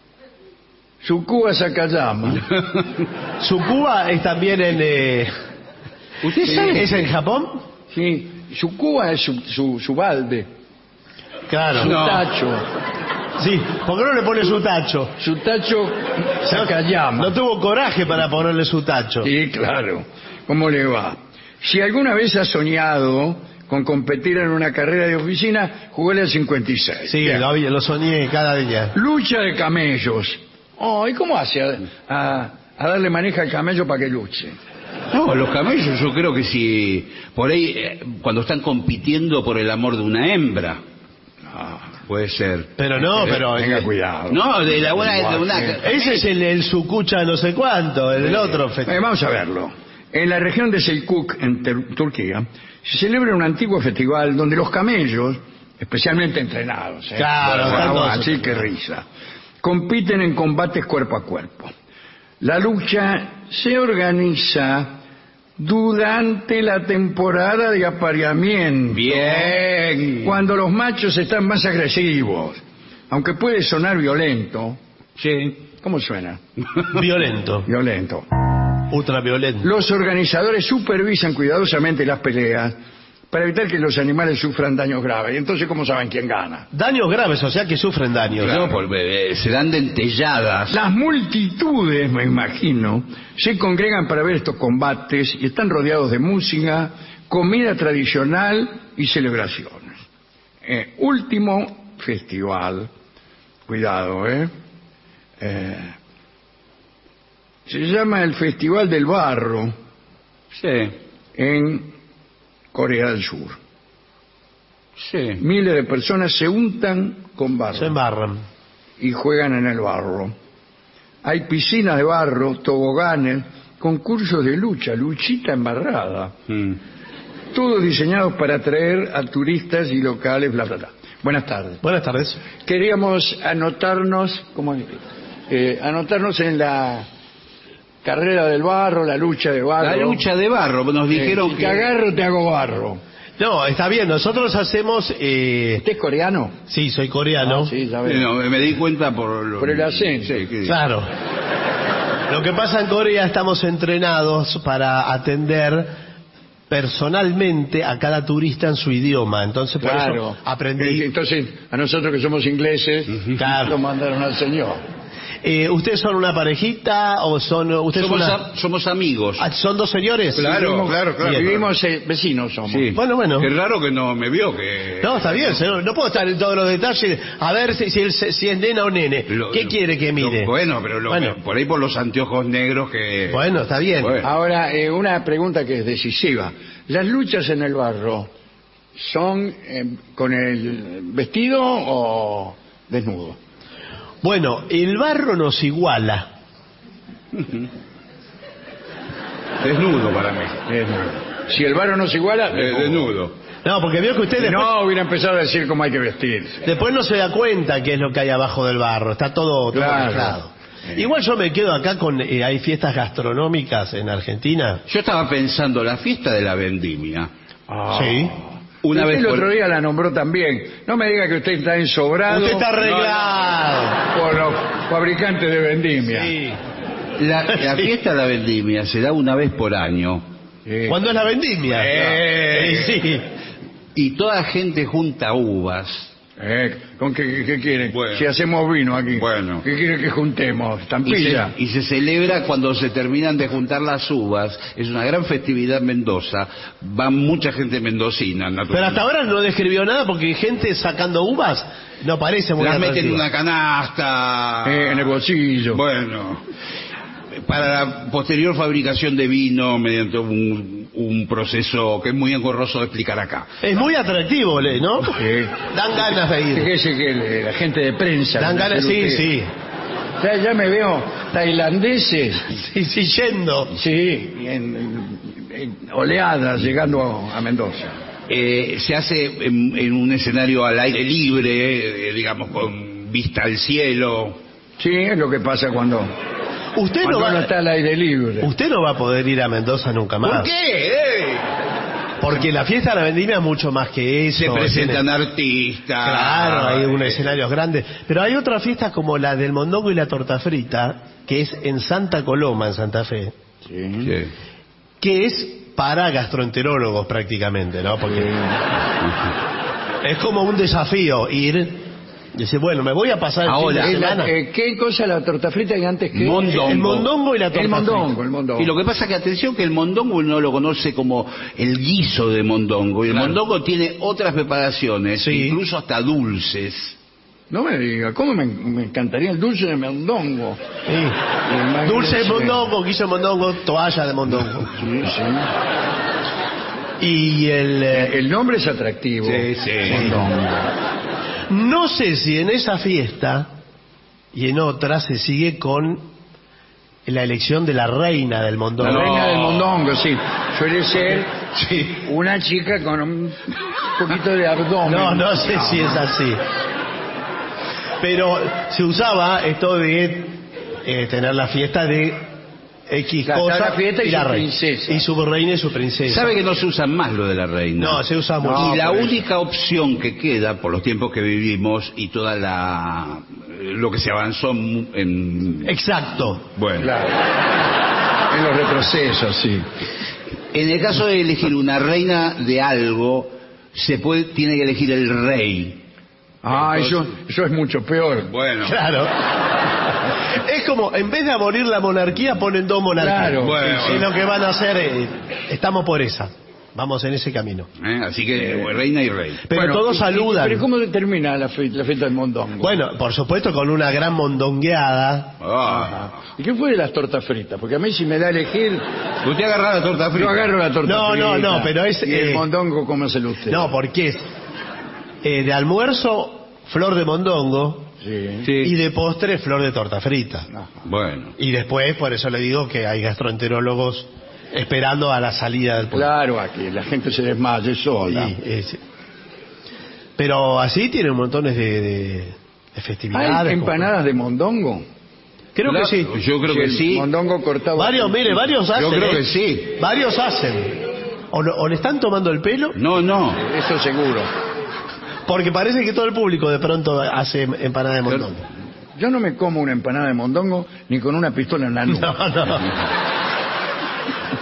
Tsukuba Sakayama. Tsukuba es también en... ¿Usted sabe? ¿Es en Japón? Sí. Tsukuba es su balde. Claro. Su tacho. Sí, ¿por qué no le pone su tacho? Su tacho Sakayama. No tuvo coraje para ponerle su tacho. Sí, claro. ¿Cómo le va? Si alguna vez ha soñado con competir en una carrera de oficina, jugué al 56. Sí, lo soñé cada día. Lucha de camellos. ¿Y cómo hace a darle maneja al camello para que luche? No, los camellos yo creo que si por ahí cuando están compitiendo por el amor de una hembra. Puede ser. Pero no, pero... Tenga cuidado. No, de la buena... Ese es el Sukucha no sé cuánto, el otro festival. Vamos a verlo. En la región de Selkuk, en Turquía, se celebra un antiguo festival donde los camellos, especialmente entrenados, así que risa, compiten en combates cuerpo a cuerpo. La lucha se organiza durante la temporada de apareamiento. Bien. Cuando los machos están más agresivos. Aunque puede sonar violento. Sí. ¿Cómo suena? Violento. Violento. Ultraviolento. Los organizadores supervisan cuidadosamente las peleas para evitar que los animales sufran daños graves. Y entonces, ¿cómo saben quién gana? Daños graves, o sea que sufren daños. Claro, se dan dentelladas. Las multitudes, me imagino, se congregan para ver estos combates y están rodeados de música, comida tradicional y celebraciones. Último festival, cuidado, se llama el Festival del Barro. Sí. En Corea del Sur. Sí. Miles de personas se untan con barro. Se embarran. Y juegan en el barro. Hay piscinas de barro, toboganes, concursos de luchita embarrada. Todos diseñados para atraer a turistas y locales, bla, bla, bla. Buenas tardes. Buenas tardes. Queríamos anotarnos en la carrera del barro, la lucha de barro. La lucha de barro, nos dijeron si te agarro, te hago barro. No, está bien, nosotros hacemos... ¿Usted es coreano? Sí, soy coreano. Sí, ya veo. No, me di cuenta por el acento. Sí, claro. Lo que pasa en Corea, estamos entrenados para atender personalmente a cada turista en su idioma. Entonces, por eso aprendí. Entonces, a nosotros que somos ingleses, nos mandaron al señor. ¿Ustedes son una parejita o son... ustedes somos amigos. ¿Son dos señores? Claro. Vivimos vecinos somos. Sí. Bueno. Qué raro que no me vio que... No, está bien, señor. No puedo estar en todos los detalles. A ver si es nena o nene. ¿Qué quiere que mire? Por ahí por los anteojos negros que... Bueno, está bien. Bueno. Ahora, una pregunta que es decisiva. ¿Las luchas en el barro son con el vestido o desnudo? Bueno, el barro nos iguala. Desnudo para mí. Si el barro nos iguala, desnudo. No, porque veo que usted no hubiera empezado a decir cómo hay que vestirse. Después no se da cuenta qué es lo que hay abajo del barro. Está todo mezclado. Igual yo me quedo acá con... hay fiestas gastronómicas en Argentina. Yo estaba pensando, la fiesta de la vendimia. Sí. Una vez el otro día la nombró también. No me diga que usted está ensobrado. Usted está arreglado. Por los fabricantes de vendimia. Sí. La fiesta de la vendimia se da una vez por año. ¿Cuándo es la vendimia? Sí. Y toda la gente junta uvas. ¿Con qué quieren? Bueno. Si hacemos vino aquí. Bueno. ¿Qué quieren que juntemos? ¿Estampilla? Y se celebra cuando se terminan de juntar las uvas. Es una gran festividad en Mendoza. Va mucha gente mendocina, naturalmente. Pero hasta ahora no describió nada porque gente sacando uvas no parece muy las atractivo. meten en una canasta. En el bolsillo. Bueno. Para la posterior fabricación de vino mediante un proceso que es muy engorroso de explicar acá. Es muy atractivo, ¿no? Sí. Dan ganas de ir. Fíjese que la gente de prensa... Dan ganas, sí. Ya me veo tailandeses. Sí, yendo. Sí, en oleadas llegando a Mendoza. Se hace en un escenario al aire libre, digamos, con vista al cielo. Sí, es lo que pasa cuando... Usted no está al aire libre. Usted no va a poder ir a Mendoza nunca más. ¿Por qué? Porque la fiesta de la vendimia es mucho más que eso. Se presentan artistas. Claro, hay unos escenarios grandes. Pero hay otras fiestas como la del mondongo y la torta frita, que es en Santa Coloma, en Santa Fe. Sí. Que es para gastroenterólogos prácticamente, ¿no? Porque es como un desafío ir... Dice, bueno, me voy a pasar el fin de semana. ¿Qué cosa la torta frita y antes que? Mondongo. El mondongo y la torta frita. El mondongo. Y lo que pasa que, atención, que el mondongo uno lo conoce como el guiso de mondongo. Y el mondongo tiene otras preparaciones, incluso hasta dulces. No me diga, ¿cómo me encantaría el dulce de mondongo? Sí. Dulce de mondongo, guiso de mondongo, toalla de mondongo. Sí. Y el nombre es atractivo. Sí. Mondongo. No sé si en esa fiesta y en otras se sigue con la elección de la reina del mondongo. La reina del mondongo, sí. Suele ser una chica con un poquito de abdomen. No sé si es así. Pero se usaba esto de tener la fiesta de X cosa la fiesta y la su reina. princesa. Y su reina y su princesa. ¿Sabe que no se usa más lo de la reina? No, se usa mucho. Y la única opción que queda, por los tiempos que vivimos y toda lo que se avanzó en... Exacto. Bueno. Claro. En los retrocesos, sí. En el caso de elegir una reina de algo, tiene que elegir el rey. Entonces, eso es mucho peor. Bueno. Claro. Es como, en vez de abolir la monarquía, ponen dos monarquías. Claro. Bueno. Y lo que van a hacer estamos por esa. Vamos en ese camino. Así que reina y rey. Pero todos saludan. ¿Pero cómo termina la fiesta del mondongo? Bueno, por supuesto con una gran mondongueada. ¿Y qué fue de las tortas fritas? Porque a mí si me da a elegir... ¿Usted agarra la torta frita? Yo agarro la torta frita. No, pero es... ¿Y el mondongo cómo se lo usted? No, porque es de almuerzo, flor de mondongo... Sí. Y de postre, flor de torta frita. Bueno. Y después, por eso le digo que hay gastroenterólogos esperando a la salida del pueblo. Claro, aquí la gente se desmaye sola. Sí. Pero así tienen montones de festividades. ¿Hay empanadas de mondongo? Creo que sí. Yo creo que sí. Mondongo cortado. Varios hacen. Yo creo que sí. Varios hacen. ¿O le están tomando el pelo? No. Eso seguro. Porque parece que todo el público de pronto hace empanada de mondongo. Yo no me como una empanada de mondongo ni con una pistola en la nuca. No.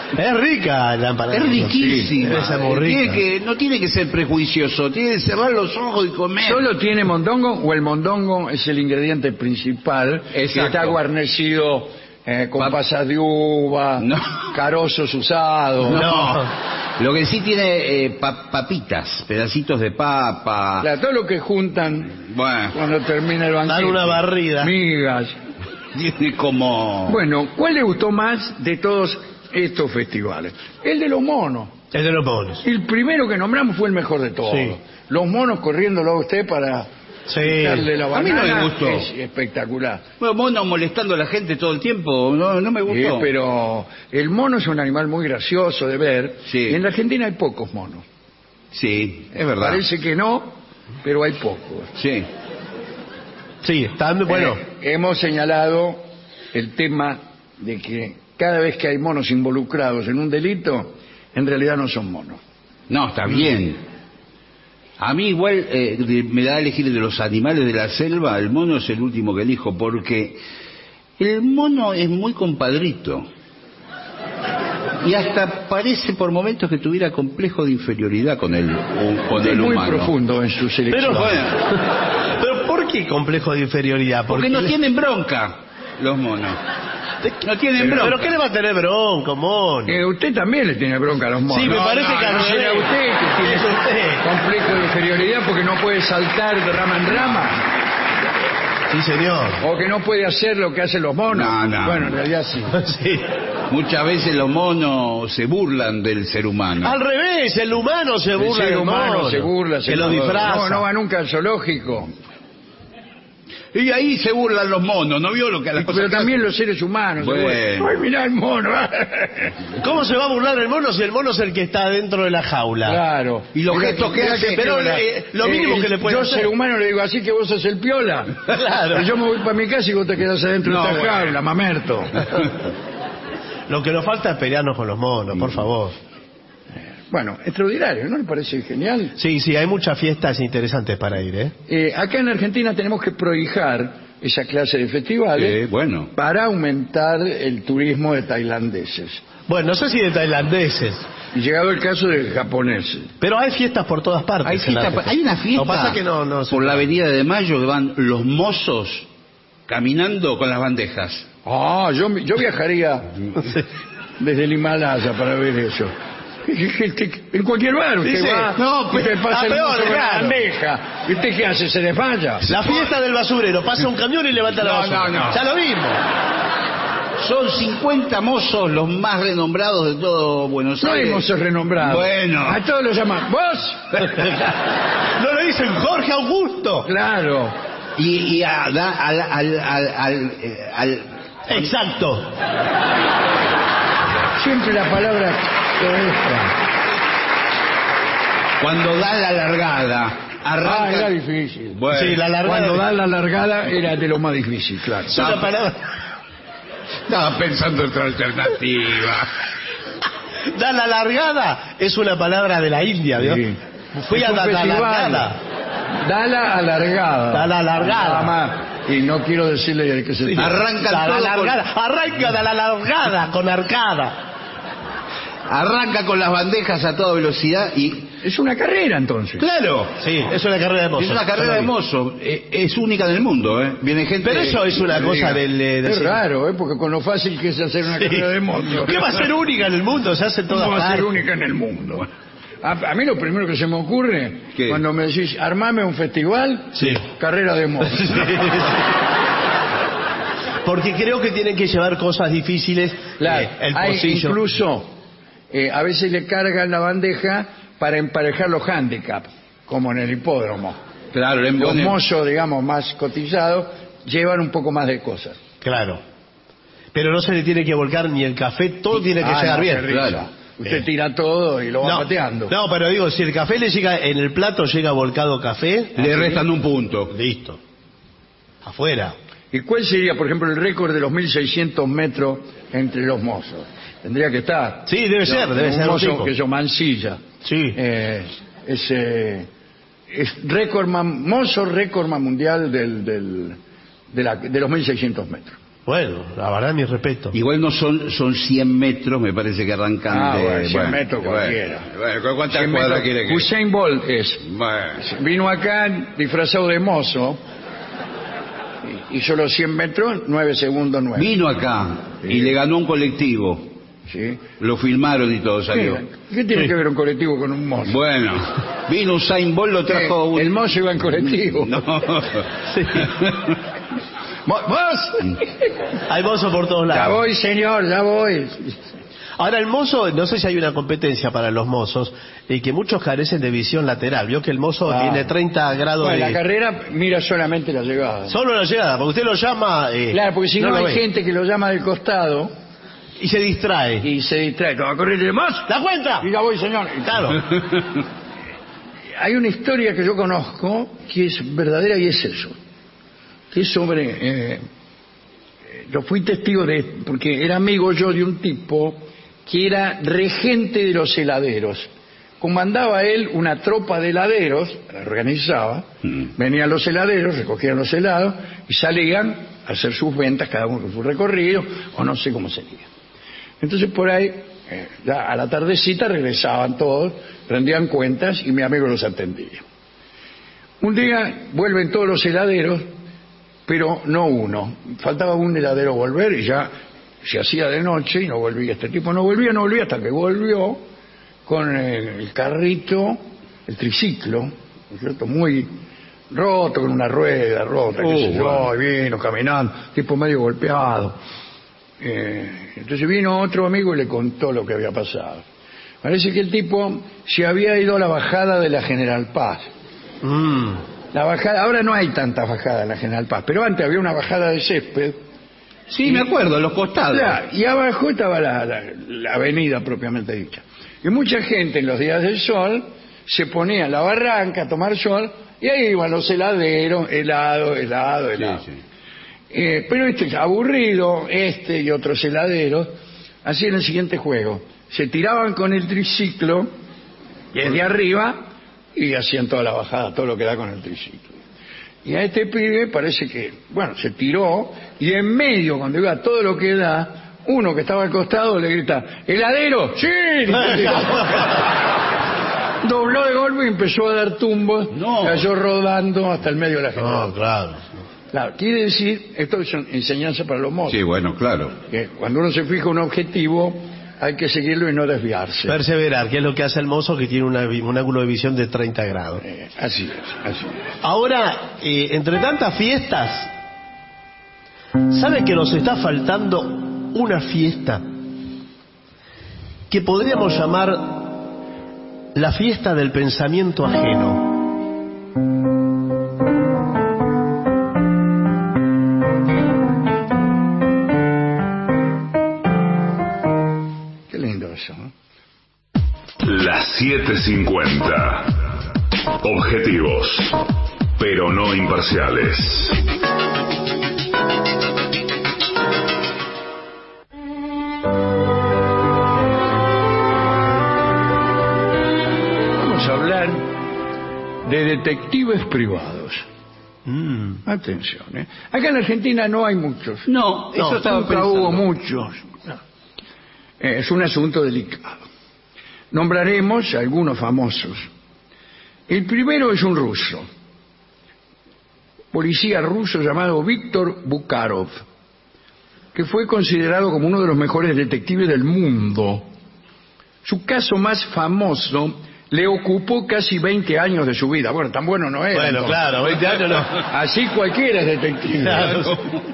Es rica la empanada. Es riquísima. Sí, es muy rica. No tiene que ser prejuicioso, tiene que cerrar los ojos y comer. ¿Solo tiene mondongo o el mondongo es el ingrediente principal? Exacto. Que está guarnecido con pasas de uva, carozos usados. No. Lo que sí tiene papitas, pedacitos de papa. Claro, todo lo que juntan cuando termina el banquete. Dan una barrida. Migas. Tiene como... Bueno, ¿cuál le gustó más de todos estos festivales? El de los monos. El de los monos. El primero que nombramos fue el mejor de todos. Sí. Los monos corriéndolo a usted para darle la banana. A mí no me gustó. Es espectacular. Bueno, mono molestando a la gente todo el tiempo, no me gustó. Pero el mono es un animal muy gracioso de ver. Sí. Y en la Argentina hay pocos monos. Sí, es verdad. Parece que no, pero hay pocos. Sí. Sí, también, bueno. Hemos señalado el tema de que cada vez que hay monos involucrados en un delito, en realidad no son monos. No, está bien. A mí igual me da a elegir de los animales de la selva, el mono es el último que elijo, porque el mono es muy compadrito. Y hasta parece por momentos que tuviera complejo de inferioridad con el humano. Muy profundo en su selección. Pero ¿por qué complejo de inferioridad? Porque no tienen bronca los monos. No tienen bronca. ¿Pero qué le va a tener bronca, mono? Usted también le tiene bronca a los monos. Sí, me parece que no será usted que tiene complejo de inferioridad porque no puede saltar de rama en rama. Sí, señor. O que no puede hacer lo que hacen los monos. No. Bueno, en realidad sí. Sí. Muchas veces los monos se burlan del ser humano. Al revés, el humano se burla del del humano, mono. se burla. Se lo disfraza. No va nunca al zoológico. Y ahí se burlan los monos, ¿no vio lo que a las cosas? Pero también los seres humanos. Bueno. Ay, mirá el mono. ¿Cómo se va a burlar el mono si el mono es el que está dentro de la jaula? Claro. Y los gestos que hace... Pero lo mínimo que le puede yo hacer... ser humano le digo, así que vos sos el piola. Claro. Yo me voy para mi casa y vos te quedás adentro de esta jaula, mamerto. Lo que nos falta es pelearnos con los monos, por favor. Bueno, extraordinario, ¿no le parece genial? Sí, hay muchas fiestas interesantes para ir, ¿eh? Acá en Argentina tenemos que prohijar esa clase de festivales para aumentar el turismo de tailandeses. Bueno, no sé si de tailandeses. Y llegado el caso de japoneses. Pero hay fiestas por todas partes. Hay una fiesta Lo que pasa es que no por la Avenida de Mayo que van los mozos caminando con las bandejas. Yo viajaría desde el Himalaya para ver eso. En cualquier bar usted va, usted pasa el mozo con la bandeja. ¿Y usted qué hace? ¿Se desmaya? La fiesta del basurero, pasa un camión y levanta la basura. No. Ya lo vimos. Son 50 mozos los más renombrados de todo Buenos Aires. No hay mozos renombrados. Bueno. A todos los llaman ¿vos? No lo dicen Jorge Augusto. Claro. Y al Exacto. Siempre la palabra correcta. Cuando da la largada, arranca... era difícil. Bueno. Sí, la largada. Cuando da la largada era de lo más difícil, claro. Es una palabra... Estaba pensando en otra alternativa. Da la largada es una palabra de la India, ¿vio? Sí. Fui a dar la largada. Dala alargada. Da la largada. Nada más. Y no quiero decirle de qué se trata. Arranca Da la todo largada. Arranca de la largada con arcada. Arranca con las bandejas a toda velocidad y... Es una carrera, entonces. ¡Claro! Sí, es una carrera de mozo. Es una carrera de mozo. Es única en el mundo, ¿eh? Viene gente... Pero eso es una cosa del... Es raro, ¿eh? Porque con lo fácil que es hacer una carrera de mozo. ¿Qué va a ser única en el mundo? Se hace en todas ¿Cómo va a ser partes. única en el mundo? A mí lo primero que se me ocurre, cuando me decís, armame un festival, carrera de mozo. Sí. Porque creo que tienen que llevar cosas difíciles. Claro, el hay pocillo. incluso, a veces le cargan la bandeja para emparejar los handicaps, como en el hipódromo. Claro, Los mozos, digamos, más cotizados, llevan un poco más de cosas. Claro. Pero no se le tiene que volcar ni el café, todo tiene que llegar bien. Claro. Usted tira todo y lo va pateando. No, pero digo, si el café le llega, en el plato llega volcado café, le restan un punto. Listo. Afuera. ¿Y cuál sería, por ejemplo, el récord de los 1.600 metros entre los mozos? Tendría que estar. Sí, debe ser un mozo tipo. que yo Mansilla. Sí. Es mozo récordman mundial de los 1.600 metros. Bueno, la verdad, mi respeto. Igual no son 100 metros, me parece que arrancan de... Bueno, 100 metros cualquiera. Bueno, ¿cuántas cuadras quiere que...? Usain Bolt es. Vino acá disfrazado de mozo, hizo los 100 metros, 9 segundos 9. Vino acá y le ganó un colectivo. Sí. Lo filmaron y todo salió. ¿Qué tiene que ver un colectivo con un mozo? Bueno, vino Usain Bolt, lo trajo... El mozo iba en colectivo. No. Sí. ¿Vos? Hay mozo por todos lados. Ya voy, señor, ya voy. Ahora, el mozo, no sé si hay una competencia para los mozos, que muchos carecen de visión lateral. Vio que el mozo tiene 30 grados bueno, de... la carrera mira solamente la llegada. Solo la llegada, porque usted lo llama... claro, porque si no hay gente que lo llama del costado... Y se distrae. Va a correr de más. ¿Da cuenta? Y ya voy, señor. Claro. Hay una historia que yo conozco que es verdadera y es eso. Que es sobre... yo fui testigo de... Porque era amigo yo de un tipo que era regente de los heladeros. Comandaba él una tropa de heladeros, la organizaba, venían los heladeros, recogían los helados y salían a hacer sus ventas, cada uno con su recorrido, o no sé cómo sería. Entonces por ahí, ya a la tardecita regresaban todos, rendían cuentas y mi amigo los atendía. Un día vuelven todos los heladeros, pero no uno. Faltaba un heladero volver y ya se hacía de noche y no volvía. Este tipo no volvía hasta que volvió con el carrito, el triciclo, ¿no es cierto? Muy roto, con una rueda rota, qué sé yo, y vino caminando, tipo medio golpeado. Entonces vino otro amigo y le contó lo que había pasado. Parece que el tipo se había ido a la bajada de la General Paz. La bajada, ahora no hay tantas bajadas en la General Paz, pero antes había una bajada de césped. Sí, me acuerdo, a los costados. Claro, y abajo estaba la avenida propiamente dicha. Y mucha gente en los días del sol se ponía en la barranca a tomar sol y ahí iban los heladeros, helado. Sí. Pero aburrido, y otros heladeros hacían el siguiente juego. Se tiraban con el triciclo desde arriba y hacían toda la bajada, todo lo que da con el triciclo. Y a este pibe parece que, se tiró y en medio, cuando iba todo lo que da, uno que estaba al costado le grita, ¿heladero? ¡Sí! Dobló de golpe y empezó a dar tumbos, cayó rodando hasta el medio de la gente. Claro, quiere decir, esto es enseñanza para los mozos. Sí, bueno, claro. Que cuando uno se fija un objetivo, hay que seguirlo y no desviarse. Perseverar, que es lo que hace el mozo que tiene un ángulo de visión de 30 grados. Así es. Ahora, entre tantas fiestas, ¿sabe que nos está faltando una fiesta que podríamos llamar la fiesta del pensamiento ajeno? Las 7:50. Objetivos, pero no imparciales. Vamos a hablar de detectives privados. Atención, Acá en Argentina no hay muchos. No, eso estaba nunca pensando. hubo muchos. Es un asunto delicado. Nombraremos algunos famosos. El primero es un ruso, policía ruso llamado Víctor Bukharov, que fue considerado como uno de los mejores detectives del mundo. Su caso más famoso le ocupó casi 20 años de su vida. Bueno, tan bueno no era. Bueno, claro, 20 años no. Así cualquiera es detective. Claro.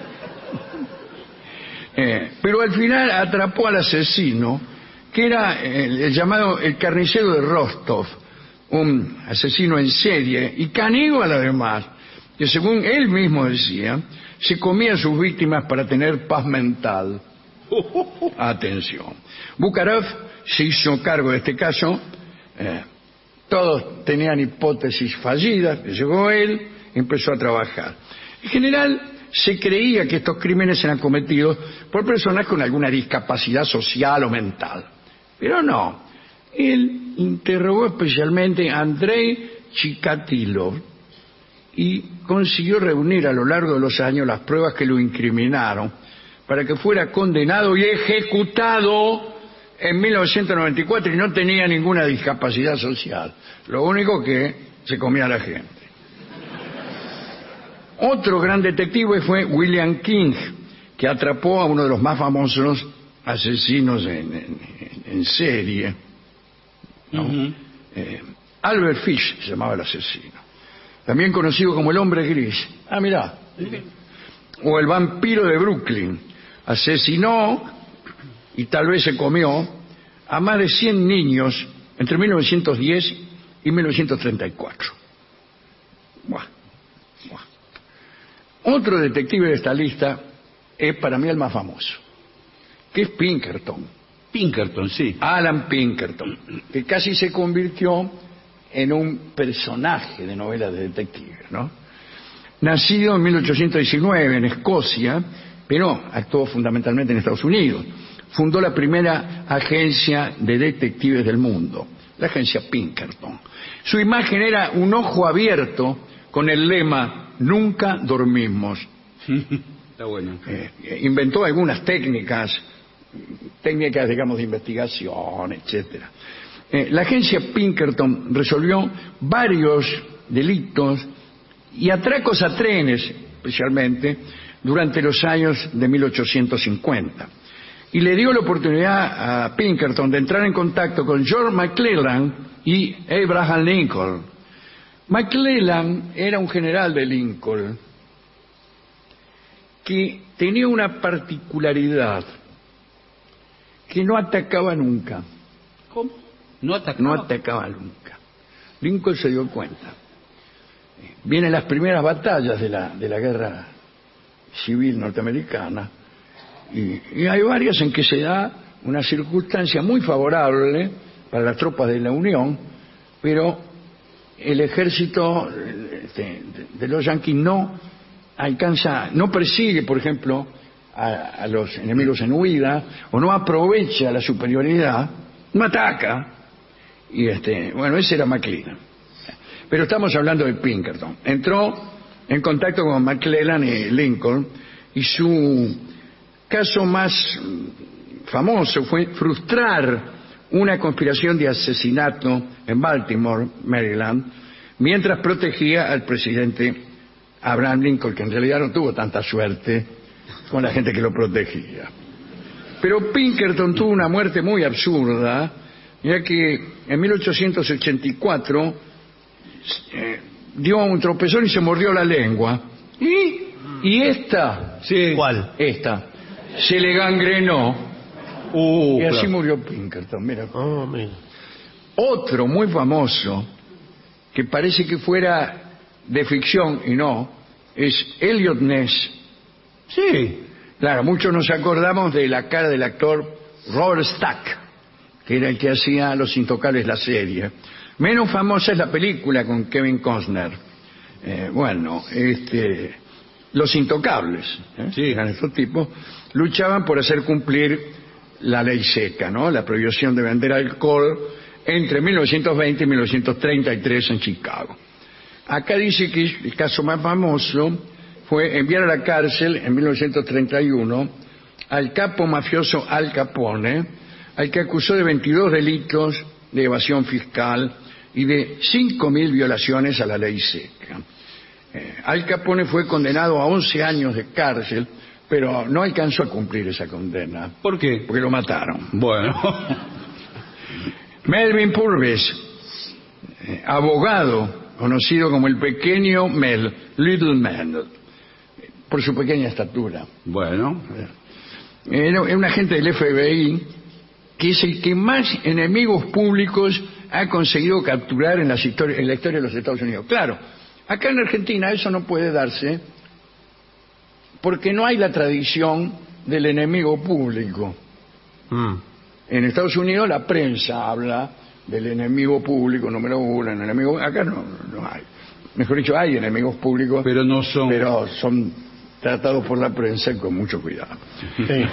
Pero al final atrapó al asesino, que era el llamado el carnicero de Rostov, un asesino en serie y caníbal además, que según él mismo decía, se comía a sus víctimas para tener paz mental. Atención. Bukharov se hizo cargo de este caso. Todos tenían hipótesis fallidas. Llegó él y empezó a trabajar. En general se creía que estos crímenes eran cometidos por personas con alguna discapacidad social o mental. Pero no. Él interrogó especialmente a Andrei Chikatilo y consiguió reunir a lo largo de los años las pruebas que lo incriminaron, para que fuera condenado y ejecutado en 1994 y no tenía ninguna discapacidad social. Lo único que se comía a la gente. Otro gran detective fue William King, que atrapó a uno de los más famosos asesinos en serie, ¿no? Albert Fish se llamaba el asesino, también conocido como el hombre gris. Ah, mirá. O el vampiro de Brooklyn. Asesinó y tal vez se comió a más de 100 niños entre 1910 y 1934. Buah. Otro detective de esta lista es para mí el más famoso, que es Pinkerton. Pinkerton, sí. Alan Pinkerton, que casi se convirtió en un personaje de novela de detective, ¿no? Nacido en 1819 en Escocia, pero actuó fundamentalmente en Estados Unidos. Fundó la primera agencia de detectives del mundo, la agencia Pinkerton. Su imagen era un ojo abierto con el lema "Nunca dormimos". Está bueno. Inventó algunas técnicas, digamos, de investigación, etcétera. La agencia Pinkerton resolvió varios delitos y atracos a trenes, especialmente, durante los años de 1850. Y le dio la oportunidad a Pinkerton de entrar en contacto con George McClellan y Abraham Lincoln. McClellan era un general de Lincoln que tenía una particularidad, que no atacaba nunca. ¿Cómo? No atacaba nunca. Lincoln se dio cuenta. Vienen las primeras batallas de la guerra civil norteamericana y hay varias en que se da una circunstancia muy favorable para las tropas de la Unión, pero el ejército de los yanquis no persigue, por ejemplo, a los enemigos en huida, o no aprovecha la superioridad, no ataca. Y bueno, ese era McClellan. Pero estamos hablando de Pinkerton. Entró en contacto con McClellan y Lincoln, y su caso más famoso fue frustrar una conspiración de asesinato en Baltimore, Maryland, mientras protegía al presidente Abraham Lincoln, que en realidad no tuvo tanta suerte con la gente que lo protegía. Pero Pinkerton tuvo una muerte muy absurda, ya que en 1884 dio un tropezón y se mordió la lengua. Y esta, sí. ¿Cuál? Esta, se le gangrenó. Y así claro. murió Pinkerton. Mira. Mira. Otro muy famoso, que parece que fuera de ficción y no, es Eliot Ness. Sí. Claro, muchos nos acordamos de la cara del actor Robert Stack, que era el que hacía Los Intocables, la serie. Menos famosa es la película con Kevin Costner. Los Intocables, sí, eran estos tipos, luchaban por hacer cumplir la ley seca, ¿no? La prohibición de vender alcohol entre 1920 y 1933 en Chicago. Acá dice que el caso más famoso fue enviar a la cárcel en 1931 al capo mafioso Al Capone, al que acusó de 22 delitos de evasión fiscal y de 5.000 violaciones a la ley seca. Al Capone fue condenado a 11 años de cárcel, pero no alcanzó a cumplir esa condena. ¿Por qué? Porque lo mataron. Bueno. Melvin Purvis, abogado, conocido como el pequeño Mel, Little Mel, por su pequeña estatura. Bueno. Era un agente del FBI que es el que más enemigos públicos ha conseguido capturar en la historia de los Estados Unidos. Claro, acá en Argentina eso no puede darse porque no hay la tradición del enemigo público. En Estados Unidos la prensa habla del enemigo público número uno, el enemigo. Acá no hay. Mejor dicho, hay enemigos públicos, pero son tratados por la prensa con mucho cuidado. Sí.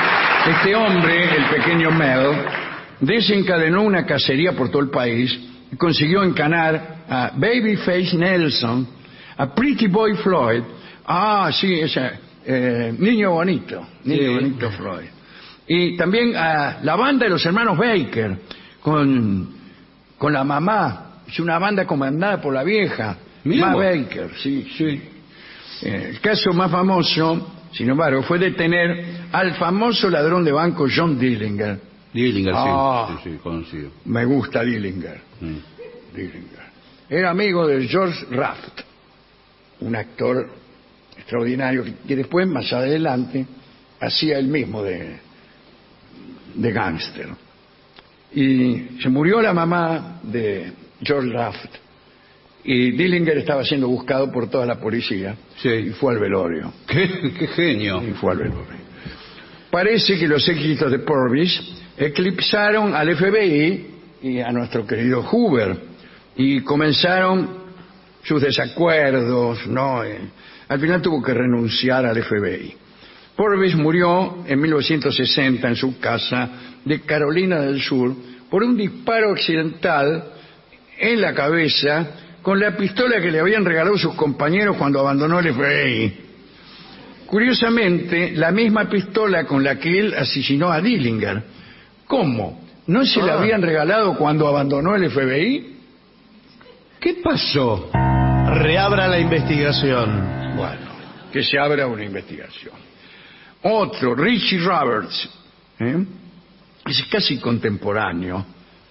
Este hombre, el pequeño Mel, desencadenó una cacería por todo el país consiguió encanar a Babyface Nelson, a Pretty Boy Floyd, sí, Niño Bonito Floyd, y también a la banda de los hermanos Baker, con la mamá. Es una banda comandada por la vieja, Ma Baker, sí. El caso más famoso, sin embargo, fue detener al famoso ladrón de banco John Dillinger. Dillinger, sí, conocido. Me gusta Dillinger. Dillinger. Era amigo de George Raft, un actor extraordinario que después, más adelante, hacía el mismo de gángster. Y se murió la mamá de George Raft y Dillinger estaba siendo buscado por toda la policía y fue al velorio. ¡Qué genio! Y fue al velorio. Parece que los éxitos de Purvis eclipsaron al FBI y a nuestro querido Hoover y comenzaron sus desacuerdos, ¿no? Al final tuvo que renunciar al FBI. Purvis murió en 1960 en su casa de Carolina del Sur por un disparo accidental en la cabeza con la pistola que le habían regalado sus compañeros cuando abandonó el FBI. Curiosamente, la misma pistola con la que él asesinó a Dillinger. ¿Cómo? ¿No se la habían regalado cuando abandonó el FBI? ¿Qué pasó? Reabra la investigación. Bueno, que se abra una investigación. Otro, Richie Roberts, es casi contemporáneo,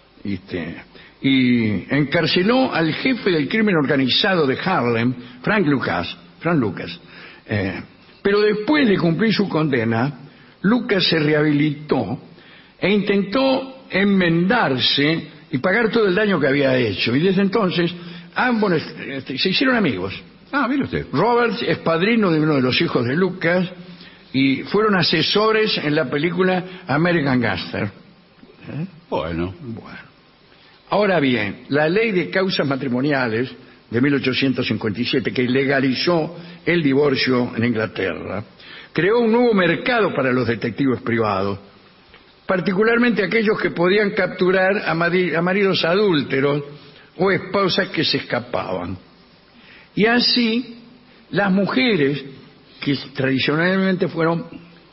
y encarceló al jefe del crimen organizado de Harlem, Frank Lucas. Pero después de cumplir su condena, Lucas se rehabilitó e intentó enmendarse y pagar todo el daño que había hecho. Y desde entonces, ambos se hicieron amigos. Mire usted. Roberts es padrino de uno de los hijos de Lucas y fueron asesores en la película American Gangster. Bueno. Ahora bien, la ley de causas matrimoniales de 1857, que legalizó el divorcio en Inglaterra, creó un nuevo mercado para los detectives privados, particularmente aquellos que podían capturar a maridos adúlteros o esposas que se escapaban. Y así, las mujeres, que tradicionalmente fueron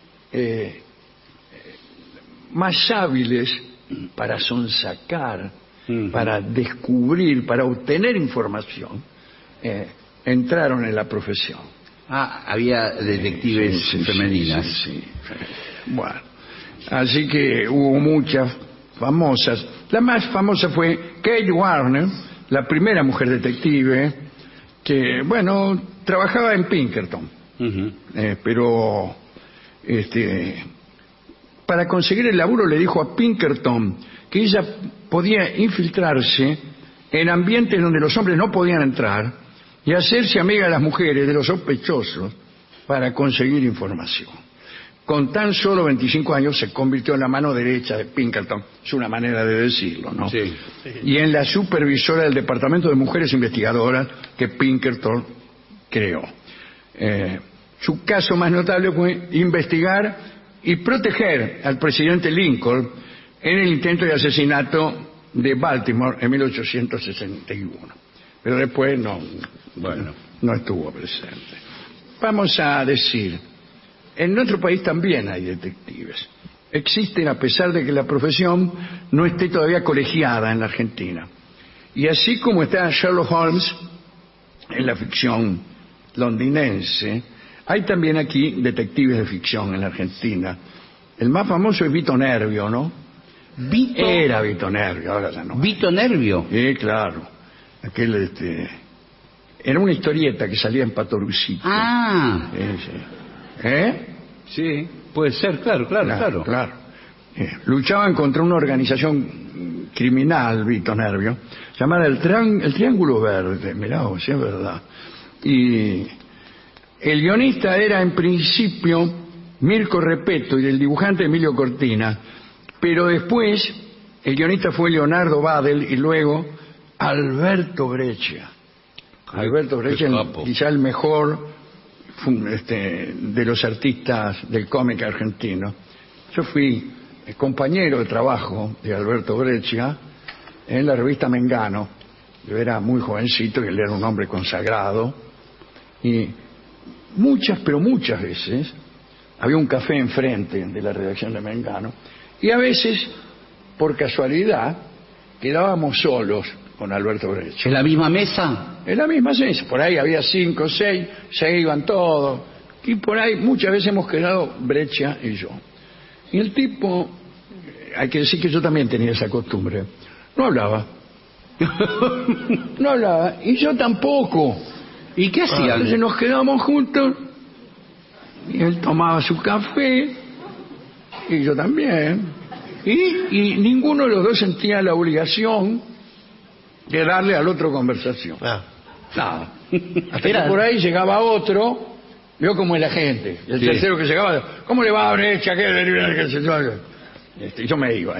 más hábiles para sonsacar, para descubrir, para obtener información, entraron en la profesión. Había detectives femeninas. Sí. Bueno, así que hubo muchas famosas. La más famosa fue Kate Warner, la primera mujer detective, que, bueno, trabajaba en Pinkerton. Pero para conseguir el laburo le dijo a Pinkerton que ella podía infiltrarse en ambientes donde los hombres no podían entrar y hacerse amiga de las mujeres, de los sospechosos, para conseguir información. Con tan solo 25 años se convirtió en la mano derecha de Pinkerton, es una manera de decirlo, ¿no? Sí. Y en la supervisora del Departamento de Mujeres Investigadoras que Pinkerton creó. Su caso más notable fue investigar y proteger al presidente Lincoln en el intento de asesinato de Baltimore en 1861. Pero después no estuvo presente. Vamos a decir, en nuestro país también hay detectives. Existen a pesar de que la profesión no esté todavía colegiada en la Argentina. Y así como está Sherlock Holmes en la ficción londinense, hay también aquí detectives de ficción en la Argentina. El más famoso es Vito Nervio, ¿no? Era Vito Nervio, ahora ya no. ¿Vito Nervio? Sí, claro. Aquel, era una historieta que salía en Patorucito. Sí, puede ser, claro. Luchaban contra una organización criminal, Vito Nervio, llamada el Triángulo Verde. Mirá vos, es verdad. Y el guionista era en principio Mirko Repetto y el dibujante Emilio Cortina, pero después el guionista fue Leonardo Badel y luego Alberto Breccia. Alberto Breccia, quizá el mejor de los artistas del cómic argentino. Yo fui compañero de trabajo de Alberto Breccia en la revista Mengano. Yo era muy jovencito y él era un hombre consagrado. Y muchas, pero muchas veces, había un café enfrente de la redacción de Mengano. Y a veces, por casualidad, quedábamos solos con Alberto Breccia. ¿En la misma mesa? En la misma mesa. Por ahí había 5 o 6, se iban todos. Y por ahí muchas veces hemos quedado Breccia y yo. Y el tipo, hay que decir que yo también tenía esa costumbre, no hablaba. No hablaba. Y yo tampoco. ¿Y qué hacían? Entonces nos quedamos juntos y él tomaba su café y yo también. Y ninguno de los dos sentía la obligación de darle al otro conversación. Nada. Hasta que por ahí llegaba otro, vio cómo es la gente. El tercero que llegaba, ¿cómo le va a Breccia? Yo me iba.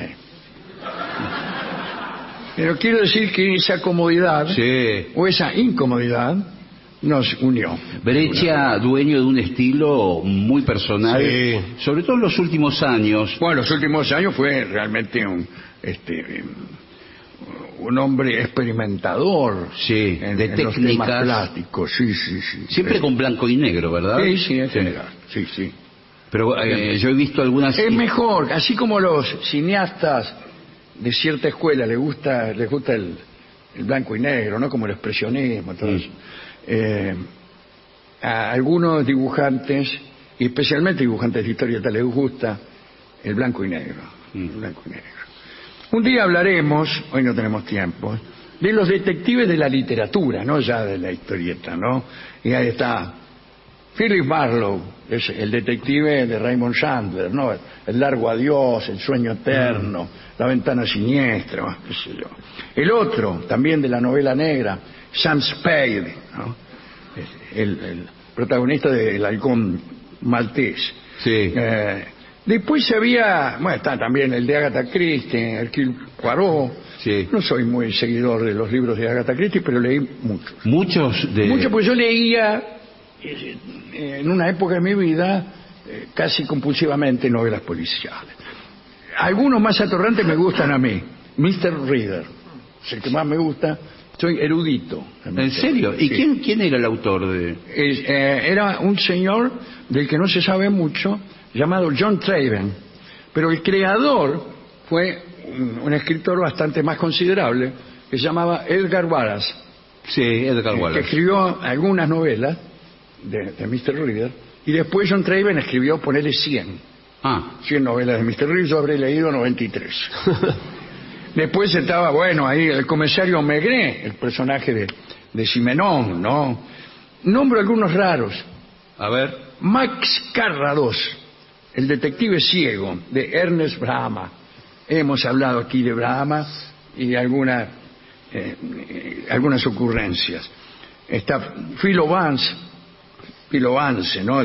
Pero quiero decir que esa comodidad o esa incomodidad nos unió. Breccia, dueño de un estilo muy personal, sobre todo en los últimos años. Bueno, los últimos años fue realmente un hombre experimentador de en técnicas los temas plásticos. Siempre con blanco y negro, ¿verdad? Sí, en general. Sí. Pero yo he visto algunas... Es mejor, así como los cineastas de cierta escuela les gusta el blanco y negro, ¿no? Como el expresionismo, todo eso. A algunos dibujantes, y especialmente dibujantes de historieta, les gusta el blanco y negro. Un día hablaremos, hoy no tenemos tiempo, de los detectives de la literatura, no ya de la historieta, ¿no? Y ahí está Philip Marlowe, es el detective de Raymond Chandler, ¿no? El largo adiós, el sueño eterno, la ventana siniestra, qué sé yo. El otro, también de la novela negra, Sam Spade, ¿no? El protagonista de El halcón maltés. Después está también el de Agatha Christie, Hercule Poirot. No soy muy seguidor de los libros de Agatha Christie, pero leí muchos. Muchos, porque yo leía en una época de mi vida casi compulsivamente novelas policiales. Algunos más atorrantes me gustan a mí. Mr. Reader es el que más me gusta. Soy erudito. ¿En serio? ¿Y quién era el autor de...? Era un señor del que no se sabe mucho, llamado John Traven, pero el creador fue un escritor bastante más considerable que se llamaba Edgar Wallace. Edgar Wallace. Que escribió algunas novelas de Mr. Reader, y después John Traven escribió, ponele 100 novelas de Mr. Reader. Yo habré leído 93. Después estaba, ahí el comisario Maigret, el personaje de Simenon, ¿no? Nombro algunos raros. A ver. Max Carrados, el detective ciego, de Ernest Brahma. Hemos hablado aquí de Brahma y algunas ocurrencias. Está Philo Vance, ¿no?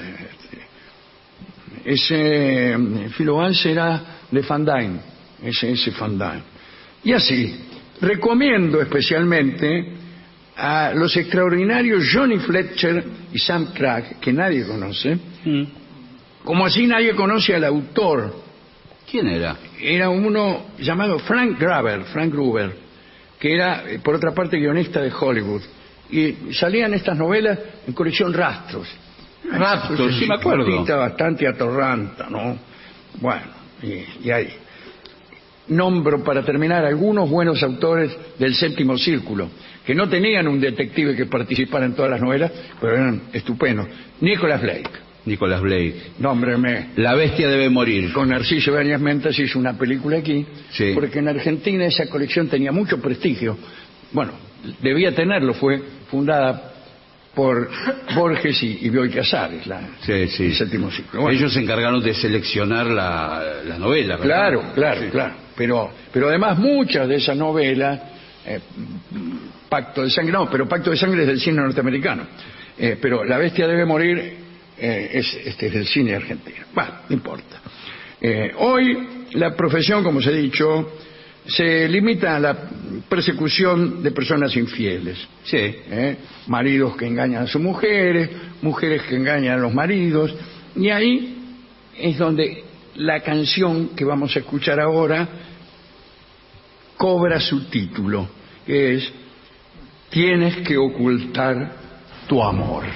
Ese Philo Vance era de Van Dyne, ese Van Dyne. Y así, recomiendo especialmente a los extraordinarios Johnny Fletcher y Sam Cragg, que nadie conoce, como así nadie conoce al autor. ¿Quién era? Era uno llamado Frank Gruber, que era, por otra parte, guionista de Hollywood. Y salían estas novelas en colección Rastros. Rastros, sí me acuerdo. Bastante atorranta, ¿no? Bueno, y ahí. Nombro, para terminar, algunos buenos autores del Séptimo Círculo, que no tenían un detective que participara en todas las novelas, pero eran estupendos. Nicholas Blake. Nómbreme. La bestia debe morir. Con Narciso Ibáñez Mentas hizo una película aquí, porque en Argentina esa colección tenía mucho prestigio. Bueno, debía tenerlo, fue fundada por Borges y Bioy Casares, el Séptimo Círculo. Bueno, ellos se encargaron de seleccionar la novela, ¿verdad? Claro. Pero además muchas de esas novelas, Pacto de Sangre, pero Pacto de Sangre es del cine norteamericano. Pero La bestia debe morir es del cine argentino. Bueno, no importa. Hoy la profesión, como os he dicho, se limita a la persecución de personas infieles. Maridos que engañan a sus mujeres, mujeres que engañan a los maridos, y ahí es donde la canción que vamos a escuchar ahora cobra su título, que es Tienes que ocultar tu amor.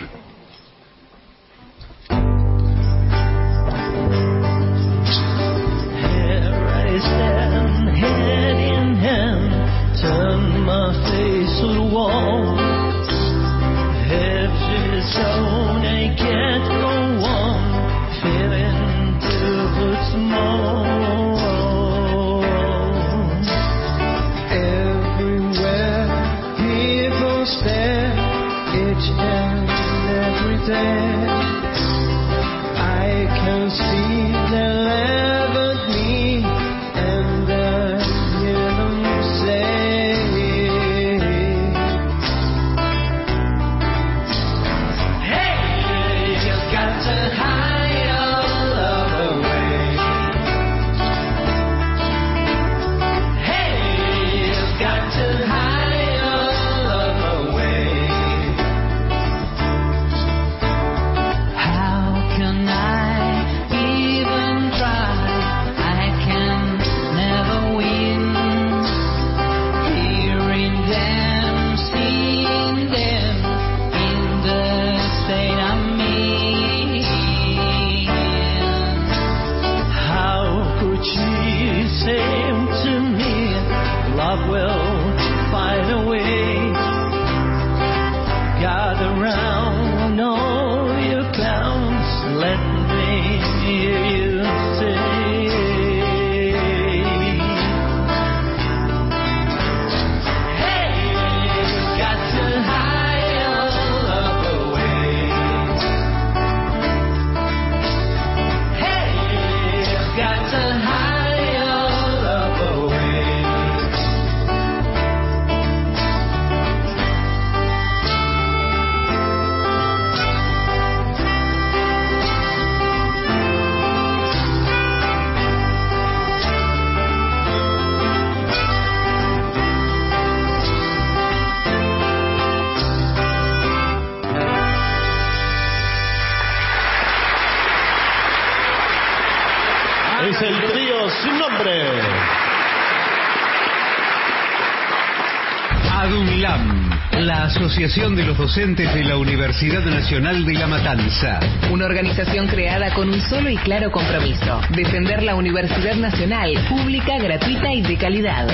Turn my face to the wall. Every zone I can't go on, feeling too small. Everywhere people stare, each and every day. I can see they laugh at me and hear them say. Es el trío Sin Nombre. ADUNLAM, la Asociación de los Docentes de la Universidad Nacional de La Matanza. Una organización creada con un solo y claro compromiso: defender la Universidad Nacional, pública, gratuita y de calidad.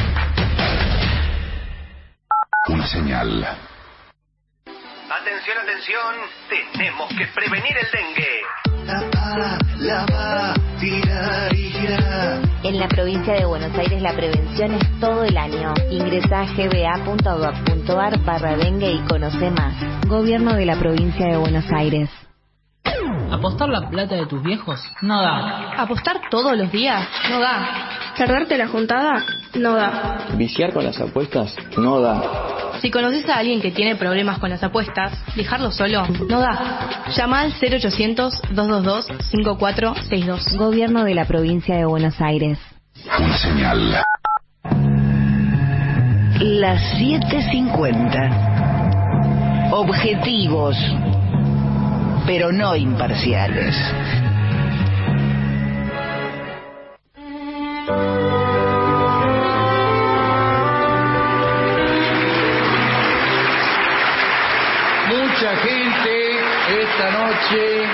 Una señal. Atención, atención, tenemos que prevenir el dengue. En la provincia de Buenos Aires la prevención es todo el año. Ingresa a gba.gov.ar/dengue y conoce más. Gobierno de la provincia de Buenos Aires. ¿Apostar la plata de tus viejos? No da. ¿Apostar todos los días? No da. ¿Perderte la juntada? No da. ¿Viciar con las apuestas? No da. Si conoces a alguien que tiene problemas con las apuestas, dejarlo solo no da. Llama al 0800-222-5462. Gobierno de la provincia de Buenos Aires. Una señal. Las 7:50. Objetivos, pero no imparciales. Mucha gente esta noche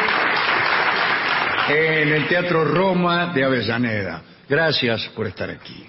en el Teatro Roma de Avellaneda. Gracias por estar aquí.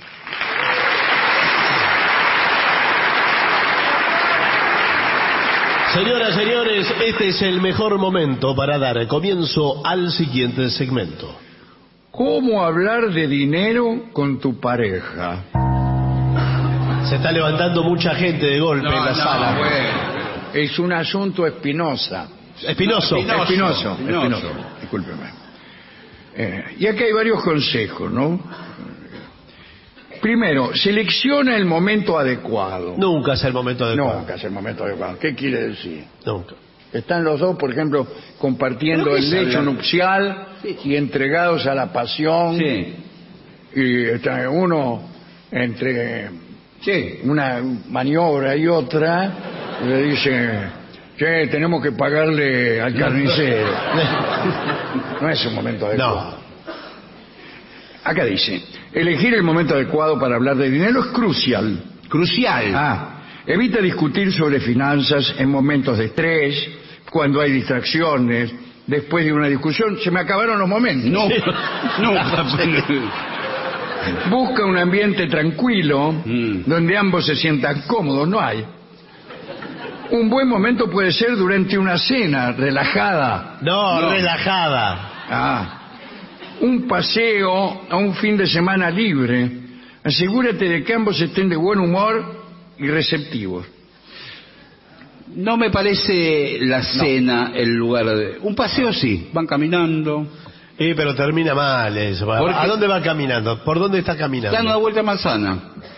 Señoras, señores, este es el mejor momento para dar comienzo al siguiente segmento. ¿Cómo hablar de dinero con tu pareja? Se está levantando mucha gente de golpe en la sala. Bueno. Es un asunto espinoso. Espinoso. Discúlpeme. Y aquí hay varios consejos, ¿no? Primero, selecciona el momento adecuado. Nunca es el momento adecuado. Nunca es el momento adecuado. ¿Qué quiere decir? Nunca. Están los dos, por ejemplo, compartiendo el lecho nupcial y entregados a la pasión. Sí. Y está uno entre una maniobra y otra, le dice, che, tenemos que pagarle al carnicero. No es un momento adecuado. Acá dice, elegir el momento adecuado para hablar de dinero es crucial. Crucial. Evita discutir sobre finanzas en momentos de estrés, cuando hay distracciones. Después de una discusión, se me acabaron los momentos. No. Busca un ambiente tranquilo, donde ambos se sientan cómodos. No hay. Un buen momento puede ser durante una cena relajada. No. Relajada. Un paseo a un fin de semana libre. Asegúrate de que ambos estén de buen humor y receptivos. No me parece la cena el lugar de... Un paseo sí, van caminando. Pero termina mal eso. ¿A dónde va caminando? ¿Por dónde está caminando? Dan una vuelta a manzana.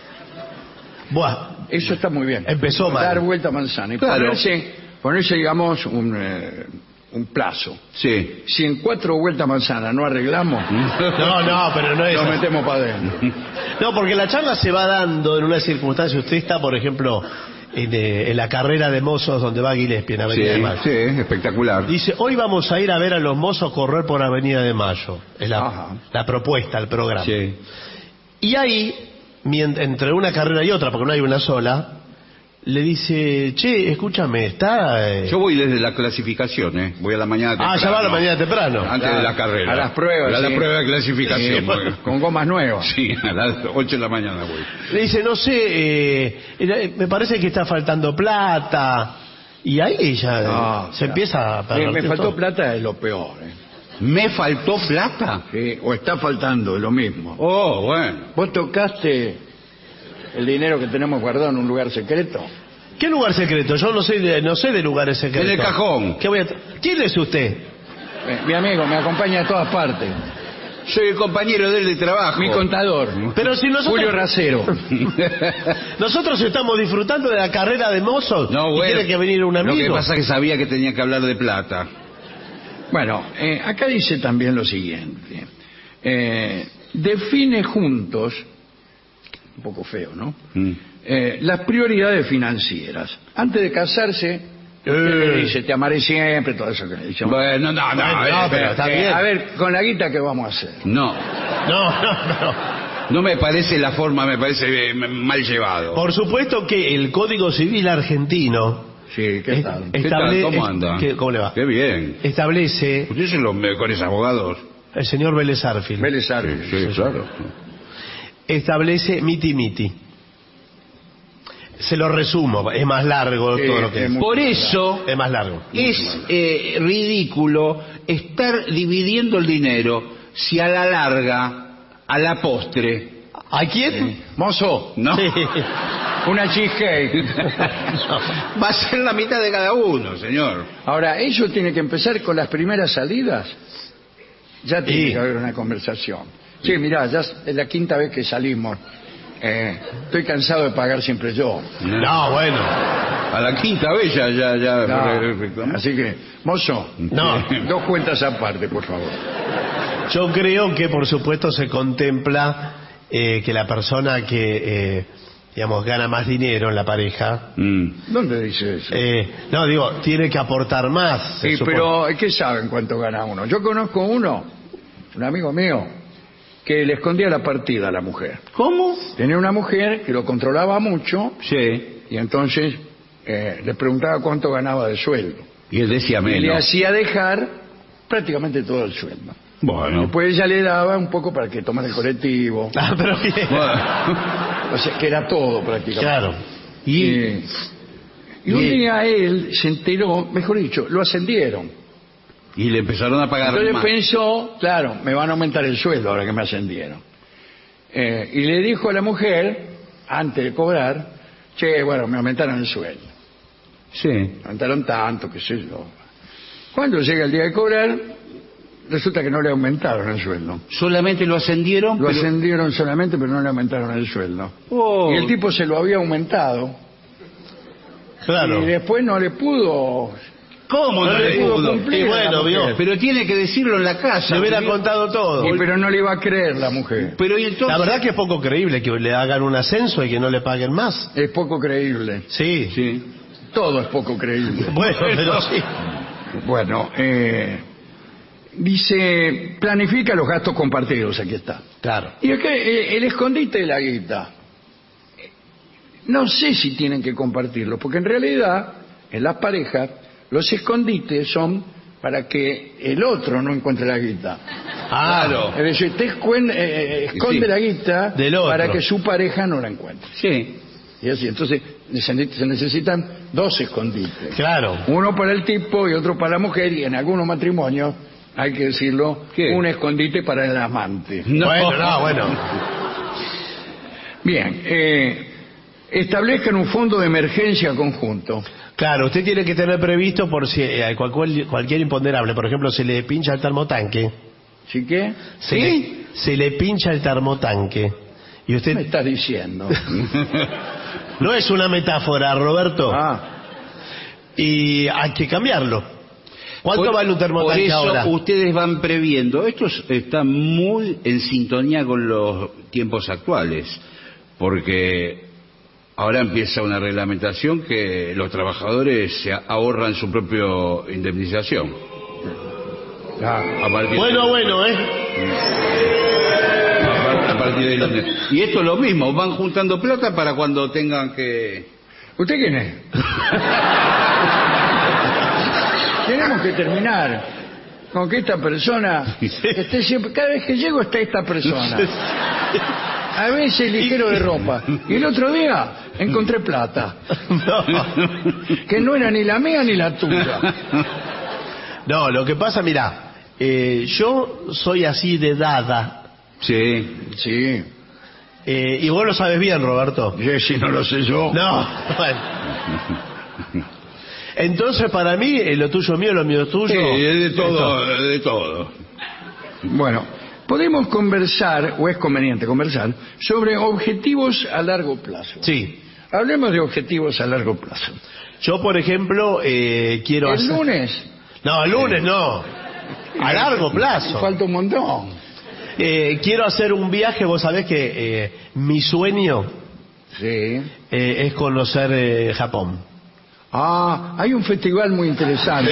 Buah. Eso está muy bien. Empezó mal. Dar vuelta a manzana. Y claro. ponerse, digamos, un plazo. Sí. Si en 4 vueltas a manzana no arreglamos... No, pero no es... Lo metemos para adentro. No, porque la charla se va dando en una circunstancia. Usted está, por ejemplo... En la carrera de mozos donde va Gillespie en Avenida de Mayo. Sí, espectacular. Dice, hoy vamos a ir a ver a los mozos correr por Avenida de Mayo. Es la propuesta, el programa. Sí. Y ahí, entre una carrera y otra, porque no hay una sola, le dice, che, escúchame, está... Yo voy desde la clasificación, voy a la mañana temprano. Ya va a la mañana temprano. Antes de la carrera. A las pruebas. A la prueba de clasificación. Con gomas nuevas. Sí, a las 8 de la mañana voy. Le dice, no sé, me parece que está faltando plata. Y ahí ella se empieza a perder. Me faltó plata es lo peor. ¿Me faltó plata? Sí, o está faltando, es lo mismo. Oh, bueno. ¿Vos tocaste el dinero que tenemos guardado en un lugar secreto? ¿Qué lugar secreto? Yo no sé de lugares secretos. En el cajón. ¿Quién es usted? Mi amigo, me acompaña a todas partes. Soy el compañero de él de trabajo. Mi contador. Pero si nosotros... Julio Racero. Nosotros estamos disfrutando de la carrera de mozos. No, bueno. Y tiene que venir un amigo. Lo que pasa es que sabía que tenía que hablar de plata. Bueno, acá dice también lo siguiente. Define juntos, un poco feo, ¿no? Las prioridades financieras. Antes de casarse, usted le dice, te amaré siempre, todo eso que le dice. Bueno, no, pero está bien. A ver, con la guita, ¿qué vamos a hacer? No. No me parece la forma, me parece mal llevado. Por supuesto que el Código Civil argentino... Sí, ¿qué tal? ¿Cómo anda? ¿Cómo le va? Qué bien. Establece... ¿Usted son los mejores abogados? El señor Vélez Arfield. Vélez Arfield. Sí, claro. Establece miti-miti. Se lo resumo, es más largo todo lo que es. Por eso es más largo. Es ridículo estar dividiendo el dinero si a la larga, a la postre... ¿A quién? Mozo. No. Sí. Una cheesecake. No. Va a ser la mitad de cada uno, señor. Ahora, eso tiene que empezar con las primeras salidas. Ya tiene que haber una conversación. Sí, mirá, ya es la 5ª vez que salimos. Estoy cansado de pagar siempre yo. No, bueno. A la 5ª vez ya. No. Así que, mozo, 2 cuentas aparte, por favor. Yo creo que, por supuesto, se contempla que la persona que, digamos, gana más dinero en la pareja... ¿Dónde dice eso? No, digo, tiene que aportar más. Sí, pero ¿qué saben cuánto gana uno? Yo conozco un amigo mío, que le escondía la partida a la mujer. ¿Cómo? Tenía una mujer que lo controlaba mucho. Sí. Y entonces le preguntaba cuánto ganaba de sueldo. Y él decía menos. Y le hacía dejar prácticamente todo el sueldo. Bueno. Después ella le daba un poco para que tomara el colectivo. Pero bien. O sea, que era todo prácticamente. Claro. Y un día él se enteró, mejor dicho, lo ascendieron. Y le empezaron a pagar Entonces más. pensó, claro, me van a aumentar el sueldo ahora que me ascendieron. Y le dijo a la mujer, antes de cobrar, che, bueno, me aumentaron el sueldo. Sí. Me aumentaron tanto, qué sé yo. Cuando llega el día de cobrar, resulta que no le aumentaron el sueldo. ¿Solamente lo ascendieron? Lo ascendieron solamente, pero no le aumentaron el sueldo. Oh. Y el tipo se lo había aumentado. Claro. Y después no le pudo... ¿Cómo no le pudo cumplir? Y bueno, vio. Pero tiene que decirlo en la casa. Se hubiera contado todo. Pero no le iba a creer la mujer. Pero ¿y entonces? La verdad que es poco creíble que le hagan un ascenso y que no le paguen más. Es poco creíble. Sí. Sí. Todo es poco creíble. Bueno, pero sí. Bueno, dice, planifica los gastos compartidos, aquí está. Claro. Y acá el escondite de la guita. No sé si tienen que compartirlo, porque en realidad, en las parejas, los escondites son para que el otro no encuentre la guita. Claro. Es decir, usted esconde Sí. la guita Del otro. para que su pareja no la encuentre. Sí. Y así, entonces se necesitan dos escondites. Claro. Uno para el tipo y otro para la mujer, y en algunos matrimonios, hay que decirlo, un escondite para el amante. Bueno. Bien, establezcan un fondo de emergencia conjunto. Claro, usted tiene que tener previsto por si cualquier imponderable. Por ejemplo, se le pincha el termotanque. ¿Sí qué? Se le pincha el termotanque. Y usted... ¿Qué me está diciendo? No es una metáfora, Roberto. Y hay que cambiarlo. ¿Cuánto vale un termotanque ahora? Por eso ustedes van previendo. Esto está muy en sintonía con los tiempos actuales, porque ahora empieza una reglamentación que los trabajadores se ahorran su propia indemnización. Bueno, A partir de lunes. Y esto es lo mismo, van juntando plata para cuando tengan que... ¿Usted quién es? Tenemos que terminar con que esta persona esté siempre, cada vez que llego está esta persona. A veces ligero de ropa. Y el otro día encontré plata. Que no era ni la mía ni la tuya. No, lo que pasa, mira, yo soy así de dada. Sí. Y vos lo sabes bien, Roberto. Si no lo sé yo. No, bueno. Entonces, para mí, lo tuyo es mío, lo mío es tuyo. Sí, de todo. Bueno, podemos conversar, o es conveniente conversar, sobre objetivos a largo plazo. Sí. Hablemos de objetivos a largo plazo. Yo, por ejemplo, quiero ¿El lunes? No, el lunes no. A largo plazo. Falta un montón. Quiero hacer un viaje, vos sabés que mi sueño es conocer Japón. Hay un festival muy interesante.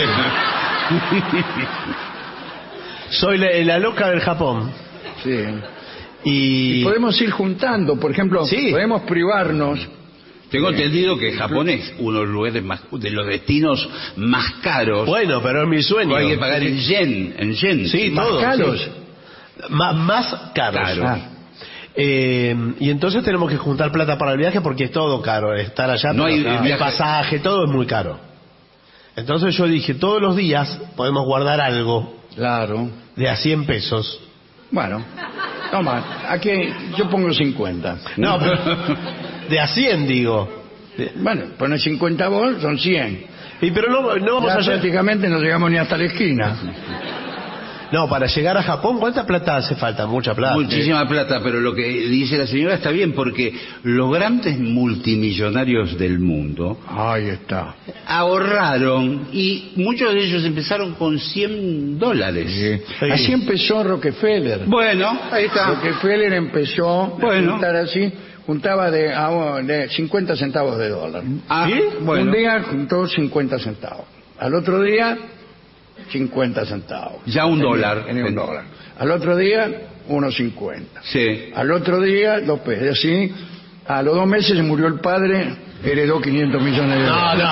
Soy la loca del Japón. Sí. Y podemos ir juntando, por ejemplo, podemos privarnos. Tengo entendido que Japón es uno de los lugares de los destinos más caros. Bueno, pero es mi sueño. Hay que pagar en yen. Sí, más todo, caros. Sí. Más caros. Claro. Y entonces tenemos que juntar plata para el viaje porque es todo caro. Estar allá, no hay el pasaje, todo es muy caro. Entonces yo dije, todos los días podemos guardar algo. Claro. De a 100 pesos. Bueno, toma, aquí yo pongo 50. No, pero de a 100 digo. Bueno, pones 50 vos, son 100. Pero no vamos a prácticamente no llegamos ni hasta la esquina. No, para llegar a Japón, ¿cuánta plata hace falta? Mucha plata. Muchísima plata, pero lo que dice la señora está bien, porque los grandes multimillonarios del mundo ahí está, ahorraron, y muchos de ellos empezaron con $100. Sí. Así empezó Rockefeller. Bueno, ahí está. Rockefeller empezó a juntar así, juntaba de 50 centavos de dólar. ¿Sí? Bueno. Un día juntó 50 centavos. Al otro día 50 centavos. Ya $1. En $1. Al otro día, 1.50. Sí. Al otro día, 2 pesos. Y así, a los 2 meses se murió el padre, heredó 500 millones de dólares.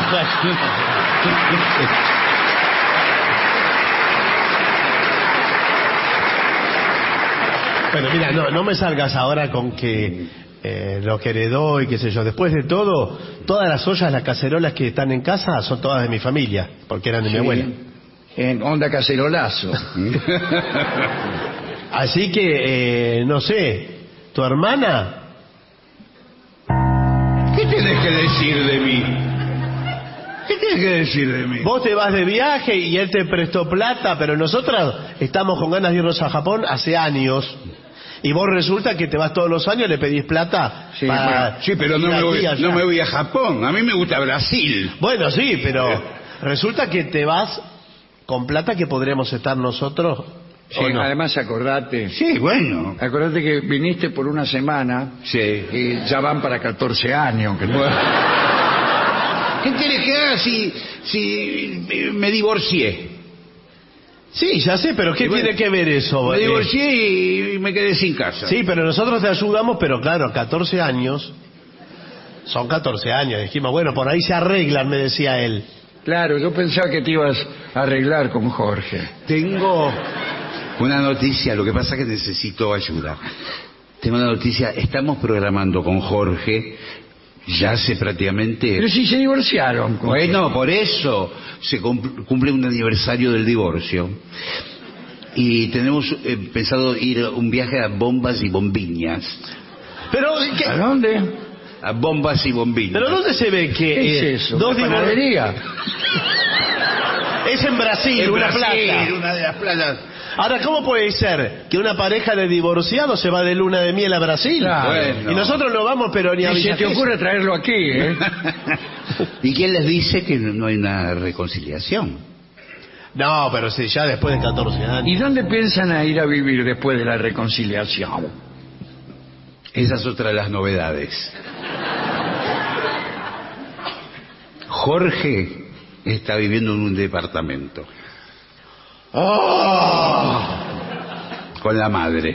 Bueno, mira, no me salgas ahora con que lo que heredó y qué sé yo. Después de todo, todas las ollas, las cacerolas que están en casa son todas de mi familia, porque eran de mi abuela. En onda cacerolazo. Así que, no sé, tu hermana... ¿Qué tenés que decir de mí? ¿Qué tienes que decir de mí? Vos te vas de viaje y él te prestó plata, pero nosotros estamos con ganas de irnos a Japón hace años. Y vos resulta que te vas todos los años y le pedís plata para... Sí, pero no me voy a Japón. A mí me gusta Brasil. Bueno, sí, pero resulta que te vas con plata que podríamos estar nosotros. Sí, no? Además acordate. Sí, bueno. Acordate que viniste por una semana. Sí. Y ya van para 14 años. Que no... ¿Qué querés que haga si me divorcié? Sí, ya sé, pero ¿qué tiene que ver eso? Me divorcié y me quedé sin casa. Sí, pero nosotros te ayudamos, pero claro, 14 años. Son 14 años. Dijimos, bueno, por ahí se arreglan, me decía él. Claro, yo pensaba que te ibas a arreglar con Jorge. Tengo una noticia, lo que pasa es que necesito ayuda. Tengo una noticia, estamos programando con Jorge, ya hace prácticamente... Pero si se divorciaron. Bueno, por eso se cumple un aniversario del divorcio. Y tenemos pensado ir a un viaje a Bombas y Bombiñas. Pero, ¿a dónde? A Bombas y Bombiñas. ¿Pero dónde se ve que... ¿Qué es eso? Dos panadería? Es en Brasil, En una Brasil, playa. una de las playas. Ahora, ¿cómo puede ser que una pareja de divorciados se va de luna de miel a Brasil? Claro. Bueno. Y nosotros no vamos, pero ni a Ni se te Villa ocurre traerlo aquí, ¿eh? ¿Y quién les dice que no hay una reconciliación? No, pero sí, ya después de 14 años. ¿Y dónde piensan a ir a vivir después de la reconciliación? Esa es otra de las novedades. Jorge está viviendo en un departamento. ¡Oh! Con la madre.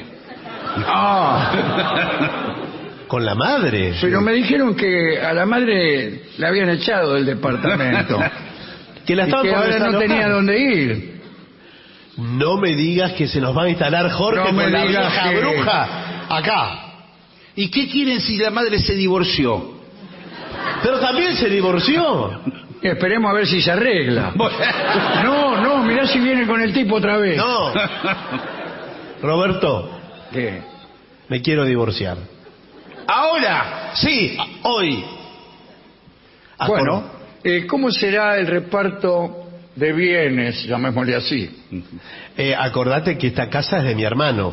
¿Con la madre? Pero me dijeron que a la madre la habían echado del departamento. Que la y estaban que por ahora no desalojar. tenía dónde ir. No me digas que se nos va a instalar Jorge No me con la digas vieja que- bruja acá. ¿Y qué quieren si la madre se divorció? Pero también se divorció. Esperemos a ver si se arregla. No, mirá si viene con el tipo otra vez. No. Roberto, ¿Qué? me quiero divorciar. ¡Ahora! Sí, hoy. Bueno, ¿cómo será el reparto de bienes, llamémosle así? Acordate que esta casa es de mi hermano.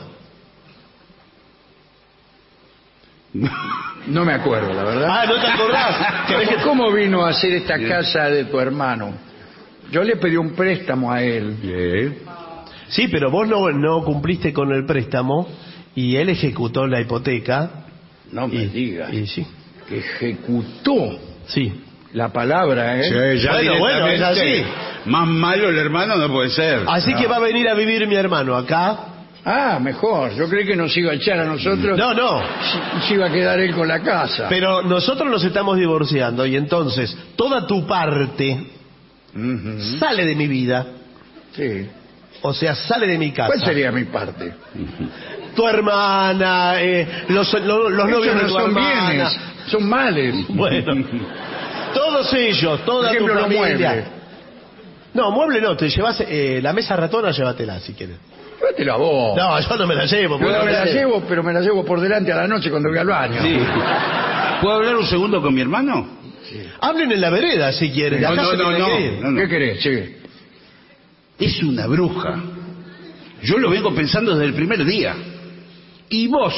No me acuerdo, la verdad. Ah, ¿no te acordás? ¿Querés que- ¿Cómo vino a ser esta casa de tu hermano? Yo le pedí un préstamo a él. Sí, pero vos no cumpliste con el préstamo y él ejecutó la hipoteca. No me digas. Y sí. Que ejecutó. Sí. La palabra, ¿eh? Sí, ya Bueno, es así. directamente. Más malo el hermano no puede ser. Así que va a venir a vivir mi hermano acá. Ah, mejor. Yo creí que nos iba a echar a nosotros. No. Se iba a quedar él con la casa. Pero nosotros nos estamos divorciando y entonces toda tu parte sale de mi vida. Sí. O sea, sale de mi casa. ¿Cuál sería mi parte? Tu hermana, los novios de no tu son hermana. bienes, son males. Bueno, todos ellos, toda Por ejemplo, tu los familia. muebles. No, mueble no, te llevas la mesa ratona, llévatela si quieres. Llévatela vos. No, yo no me la llevo. Yo porque no me la sé. llevo, pero me la llevo por delante a la noche cuando voy al baño. Sí. ¿Puedo hablar un segundo con mi hermano? Hablen en la vereda si quieren. No, Acá no, se no, tienen no. que ir. No, no. ¿Qué querés? Sí. Es una bruja. Yo lo vengo pensando desde el primer día. Y vos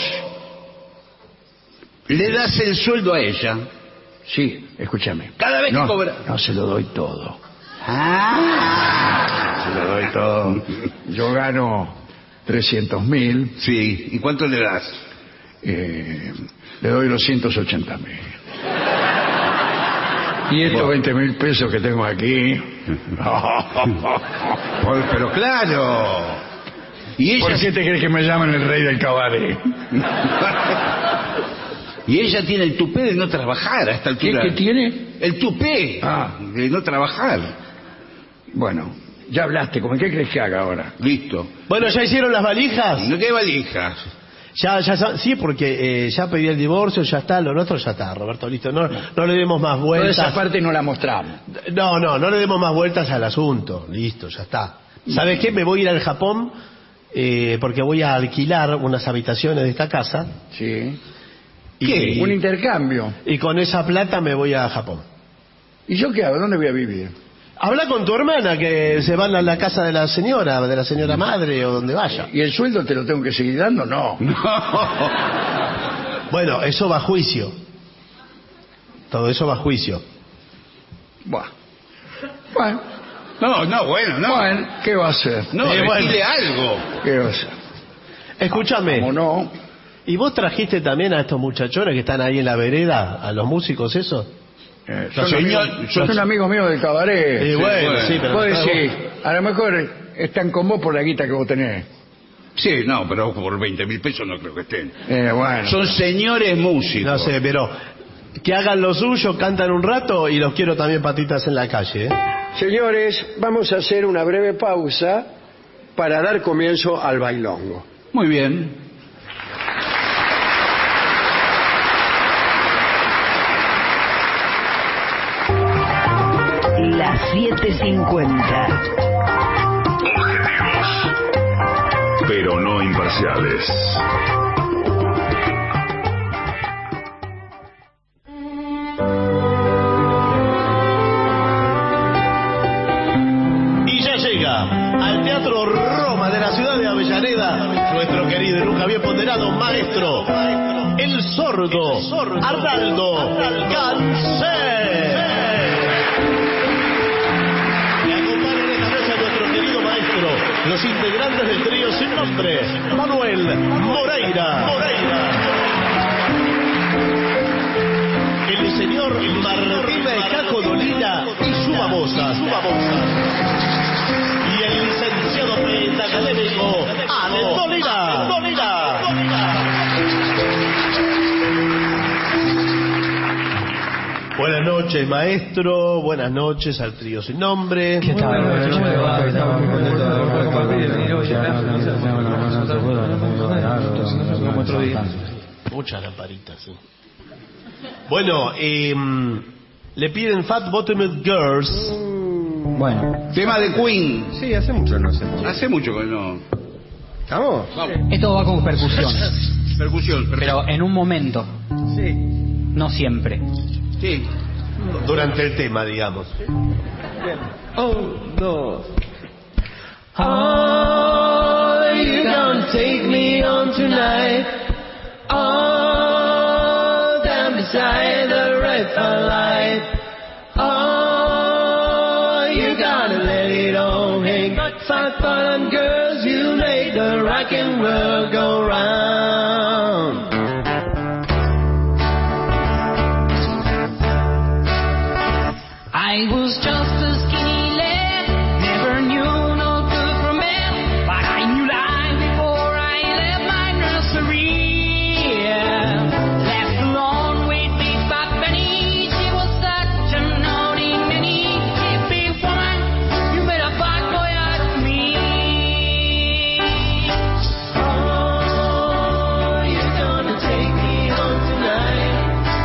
le das el sueldo a ella. Sí, escúchame. Cada vez que No, cobra. no se lo doy todo. Ah. Se lo doy todo. Yo gano 300.000. Sí. ¿Y cuánto le das? Le doy 280.000. Y estos 20.000 pesos que tengo aquí. Pero claro. Y ella, ¿Por qué te crees que me llaman el rey del cabaret? y ella tiene el tupé de no trabajar a esta altura. ¿Qué tiene? El tupé de no trabajar. Bueno, ya hablaste. ¿Con qué crees que haga ahora? Listo. Bueno, ¿ya hicieron las valijas? ¿No qué valijas? Sí, porque ya pedí el divorcio, ya está, lo nuestro ya está, Roberto, listo. No le demos más Toda vueltas. esa parte no la mostramos. No le demos más vueltas al asunto. Listo, ya está. ¿Sabes qué? Me voy a ir al Japón porque voy a alquilar unas habitaciones de esta casa. Sí. ¿Qué? Un intercambio. Y con esa plata me voy a Japón. ¿Y yo qué hago? ¿Dónde voy a vivir? Habla con tu hermana que se van a la casa de la señora madre o donde vaya. ¿Y el sueldo te lo tengo que seguir dando? No. Bueno, eso va a juicio. Todo eso va a juicio. Bueno. No, Bueno, ¿qué va a hacer? No, decirle algo. ¿Qué va a hacer? Escúchame. ¿Cómo no? ¿Y vos trajiste también a estos muchachones que están ahí en la vereda, a los músicos esos? Son amigos míos del cabaret. Bueno, sí, pero... Vos decís, a lo mejor están con vos por la guita que vos tenés. Sí, no, pero por 20.000 pesos no creo que estén. Bueno. Son señores músicos. No sé, pero que hagan lo suyo, cantan un rato y los quiero también patitas en la calle. Señores, vamos a hacer una breve pausa para dar comienzo al bailongo. Muy bien. Las 7:50. Objetivos, pero no imparciales. Y ya llega al Teatro Roma de la ciudad de Avellaneda nuestro querido y nunca bien ponderado maestro, el sordo Arnaldo Gansé. Los integrantes del trío sin nombre, Manuel Moreira, el señor Martín Caco Dolina y su babosa, y el licenciado pentacadémico Ale Dolina. Buenas noches, maestro. Buenas noches al trío sin nombre. ¿Qué tal? Muchas lamparitas, sí. Bueno, le piden Fat Bottomed Girls. Bueno. Tema de Queen. Sí, hace mucho no sé. Hace mucho que no. ¿Estamos? Vamos. Esto va con percusión. Percusión, pero en un momento. Sí. No siempre. Sí. Durante el tema, digamos. Oh, no. Oh, you gonna take me on tonight. Oh, down beside the red light. Oh, you gotta let it all hang. Fat bottom girls, you make the rockin' world go round. I was just a skinny lad, never knew no good from bad, but I knew life before I left my nursery. Left alone with Big Fat Benny, she was such a naughty nanny. Hey, big woman, you made a bad boy out of me. Oh, you're gonna take me home tonight.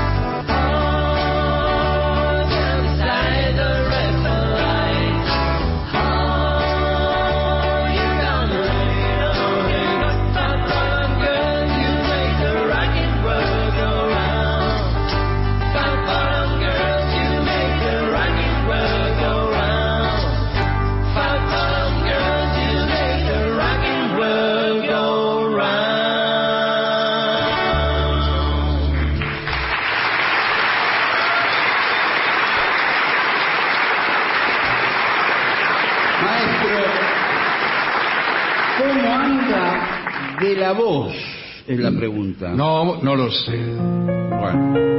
¿Cómo anda de la voz? Es la pregunta. No lo sé. Bueno.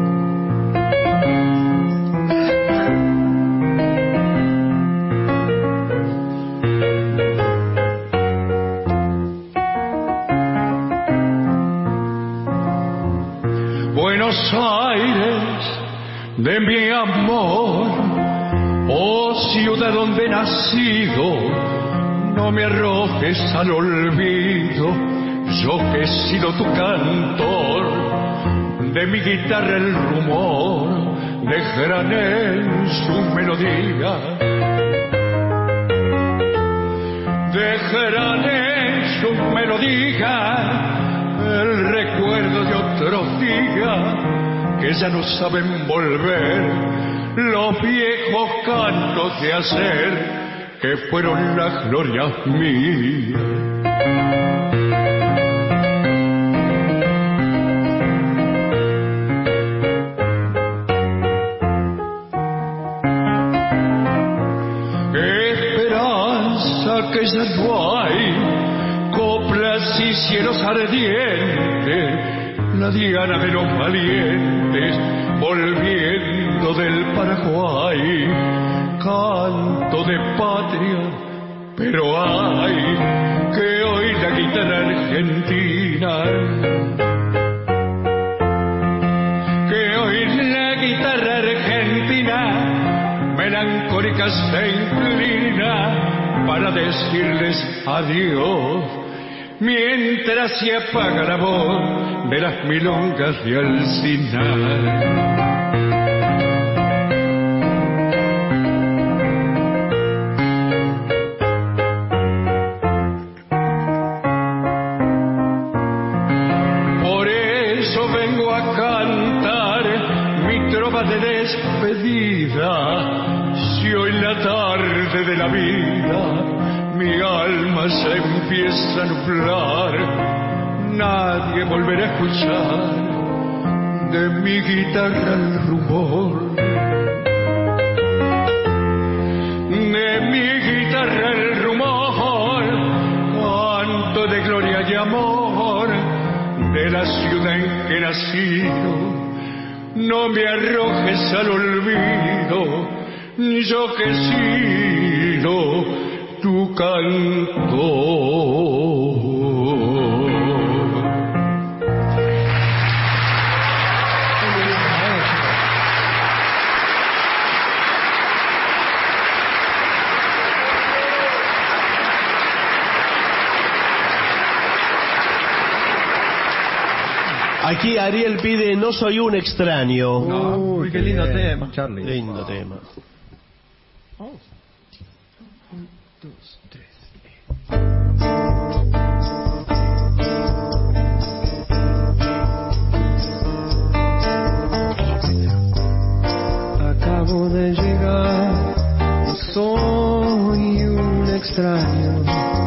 Buenos Aires de mi amor, oh ciudad donde he nacido, no me arrojes al olvido, yo que he sido tu cantor, de mi guitarra el rumor, dejarán en su melodía, dejarán en su melodía el recuerdo de otros días que ya no saben volver, los viejos cantos de ayer que fueron las glorias mías. Esperanza que ya no hay, coplas y cielos ardientes, la diana de los valientes, volviendo del Paraguay, canto de patria Pero hay que hoy la guitarra argentina, que hoy la guitarra argentina melancólica se inclina para decirles adiós, mientras se apaga la voz de las milongas de Alcinar. De despedida, si hoy la tarde de la vida mi alma se empieza a nublar, nadie volverá a escuchar de mi guitarra el rumor, de mi guitarra el rumor, canto de gloria y amor de la ciudad en que he nacido. No me arrojes al olvido, yo que he sido tu cantor. Aquí Ariel pide No soy un extraño. Uy, qué lindo tema, Charlie. Lindo tema. 1, 2, 3. Acabo de llegar, no soy un extraño.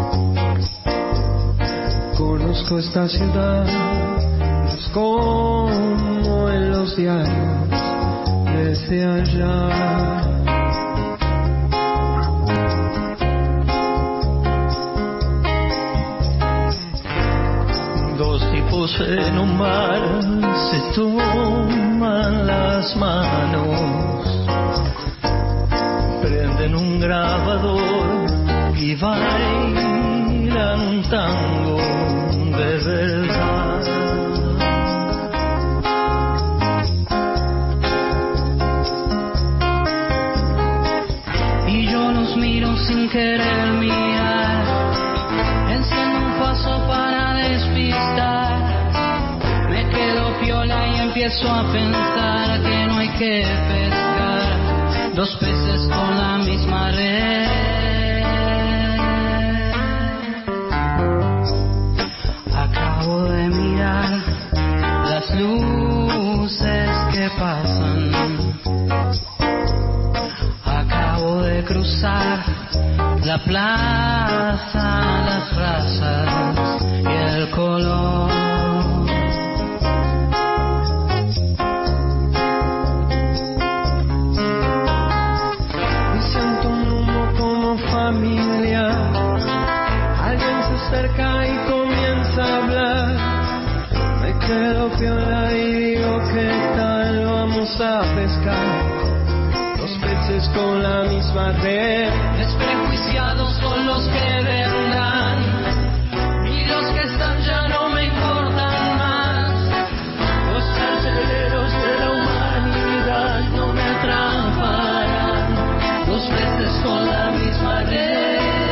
Conozco esta ciudad como en los diarios desde allá. Dos tipos en un bar se toman las manos, prenden un grabador y bailan un tango de verdad. Miro sin querer mirar, enciendo un paso para despistar, me quedo piola y empiezo a pensar que no hay que pescar dos peces con la misma red. Acabo de mirar las luces que pasan, acabo de cruzar la plaza, las razas y el color. Y siento un humo como familia, alguien se acerca y comienza a hablar, me quedo piola y digo ¿qué tal vamos a pescar? Con la misma red. Desprejuiciados son los que vendrán y los que están ya no me importan más. Los carceleros de la humanidad no me atraparán. Dos veces con la misma red.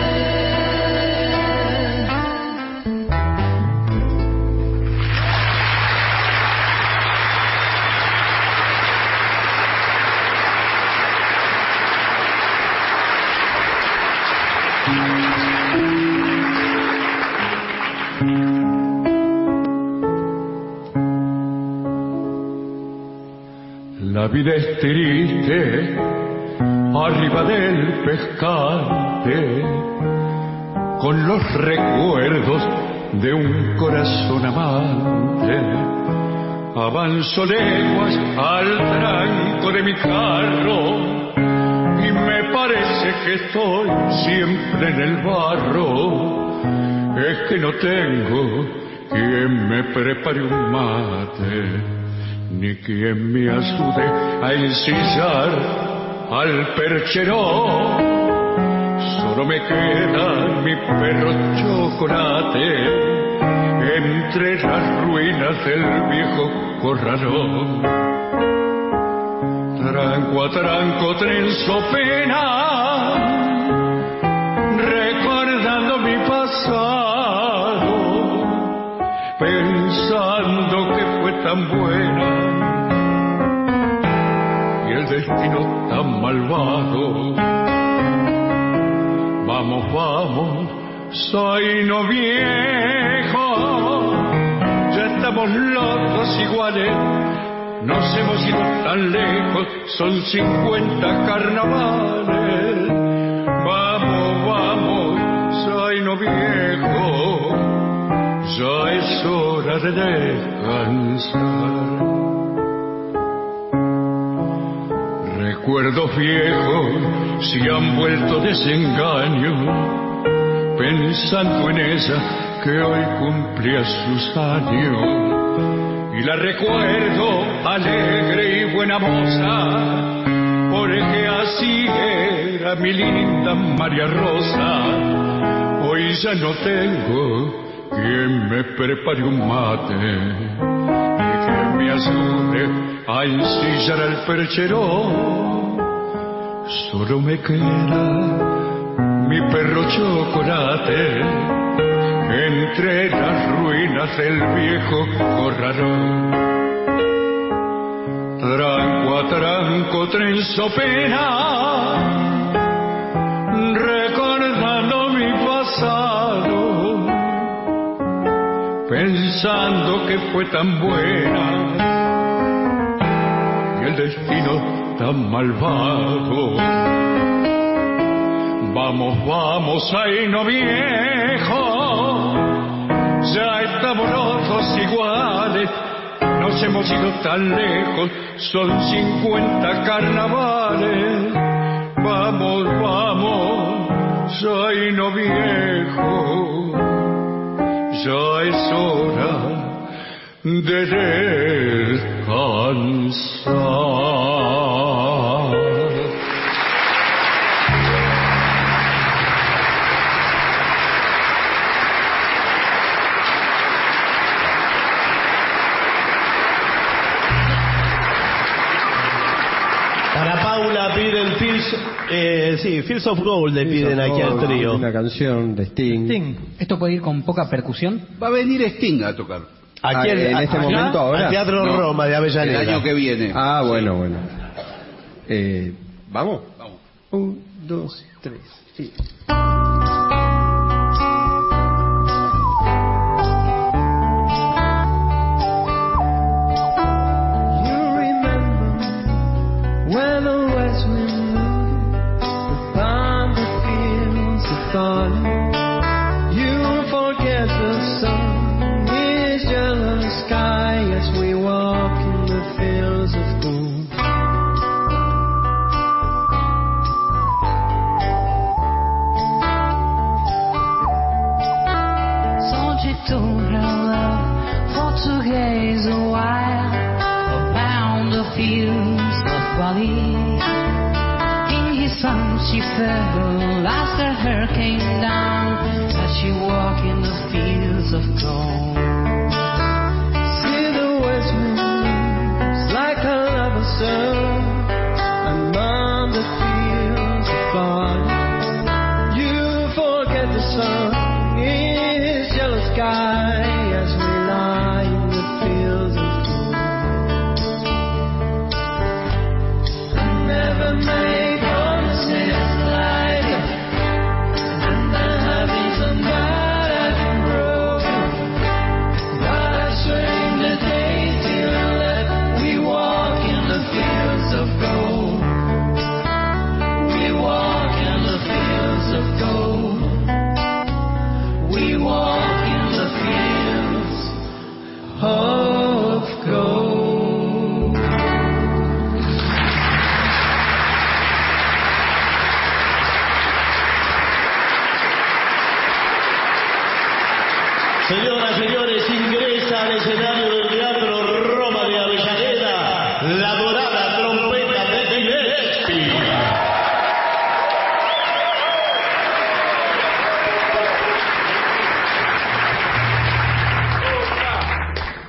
La vida es triste arriba del pescante, con los recuerdos de un corazón amante. Avanzo leguas al tranco de mi carro y me parece que estoy siempre en el barro. Es que no tengo quien me prepare un mate, ni quien me ayude a ensillar al percherón. Solo me queda mi perro Chocolate entre las ruinas del viejo corralón. Tranco a tranco trenzo pena, recordando mi pasado, pensando que fue tan buena y el destino tan malvado. Vamos, vamos, soy no viejo, ya estamos locos iguales, nos hemos ido tan lejos, son 50 carnavales. Vamos, vamos, soy no viejo, ya es hora de descansar. Recuerdos viejos se han vuelto desengaño, pensando en ella que hoy cumplía sus años. Y la recuerdo alegre y buena moza, porque así era mi linda María Rosa. Hoy ya no tengo quien me prepare un mate y que me ayude a ensillar al percherón. Solo me queda mi perro Chocolate entre las ruinas del viejo corralón. Tranco a tranco trenzo pena, recordando mi pasado, pensando que fue tan buena y el destino tan malvado. Vamos, vamos, ay no viejo, ya estamos los dos iguales, nos hemos ido tan lejos, son 50 carnavales. Vamos, vamos, soy no viejo, ya es hora de descansar. Para Paula piden Fields of Gold le piden aquí al trío. Una canción de Sting. ¿Esto puede ir con poca percusión? Va a venir Sting a tocar. Aquí en este momento ahora. Al Teatro No, Roma de Avellaneda. El año que viene. Ah, bueno, bueno. ¿Vamos? Vamos. 1, 2, 3, sí. When the west wind moves upon the fields of falling, you forget the sun is yellow sky as we walk in the fields of gold. Told her love for to gaze a while around the fields of Bali. In his sun she fell as the hair came down as she walked in the fields of gold. See the west wind moves like a lover's sun among the fields of Bali. You forget the sun in his yellow sky as we lie in the fields of gold. I never made promises like that, and the habits of that I've been broken.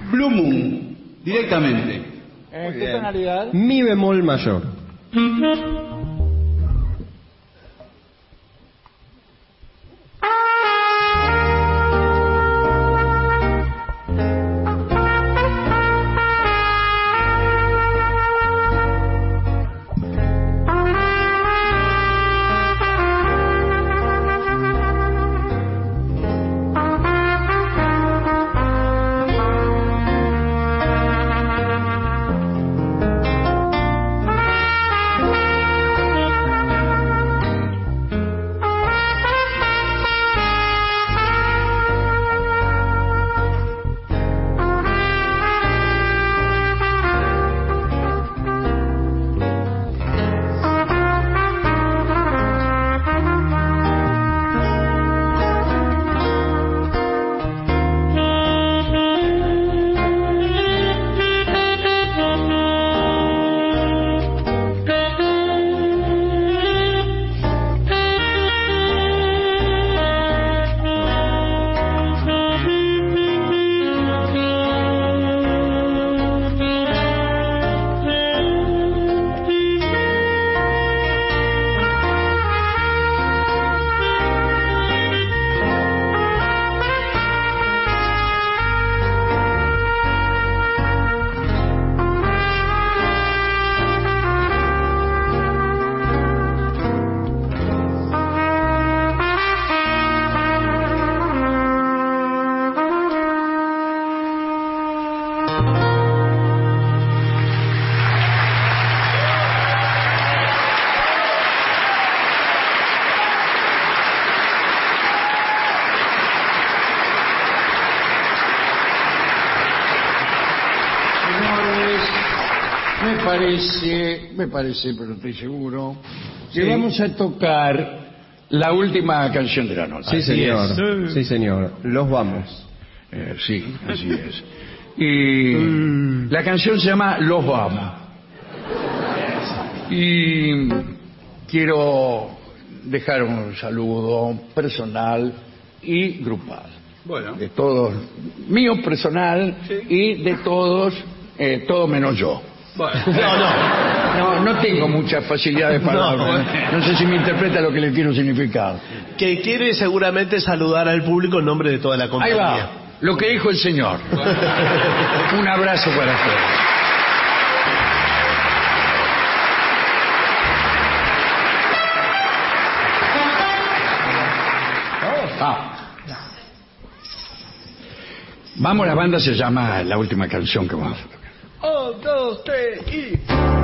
Blue Moon, directamente. ¿Qué tonalidad? Mi bemol mayor. Me parece, pero estoy seguro, que vamos a tocar la última canción de la noche. Sí, señor. Sí, señor. Los vamos. Sí, así es. Y la canción se llama Los Vamos. Y quiero dejar un saludo personal y grupal. Bueno. De todos, mío personal y de todos, todo menos yo. Bueno. No tengo mucha facilidad de palabra. No sé si me interpreta lo que le quiero significar. Que quiere seguramente saludar al público en nombre de toda la compañía. Ahí va, lo que dijo el señor. Un abrazo para todos. Vamos, la banda se llama La Última Canción que vamos a tocar. 1, 2, 3 y...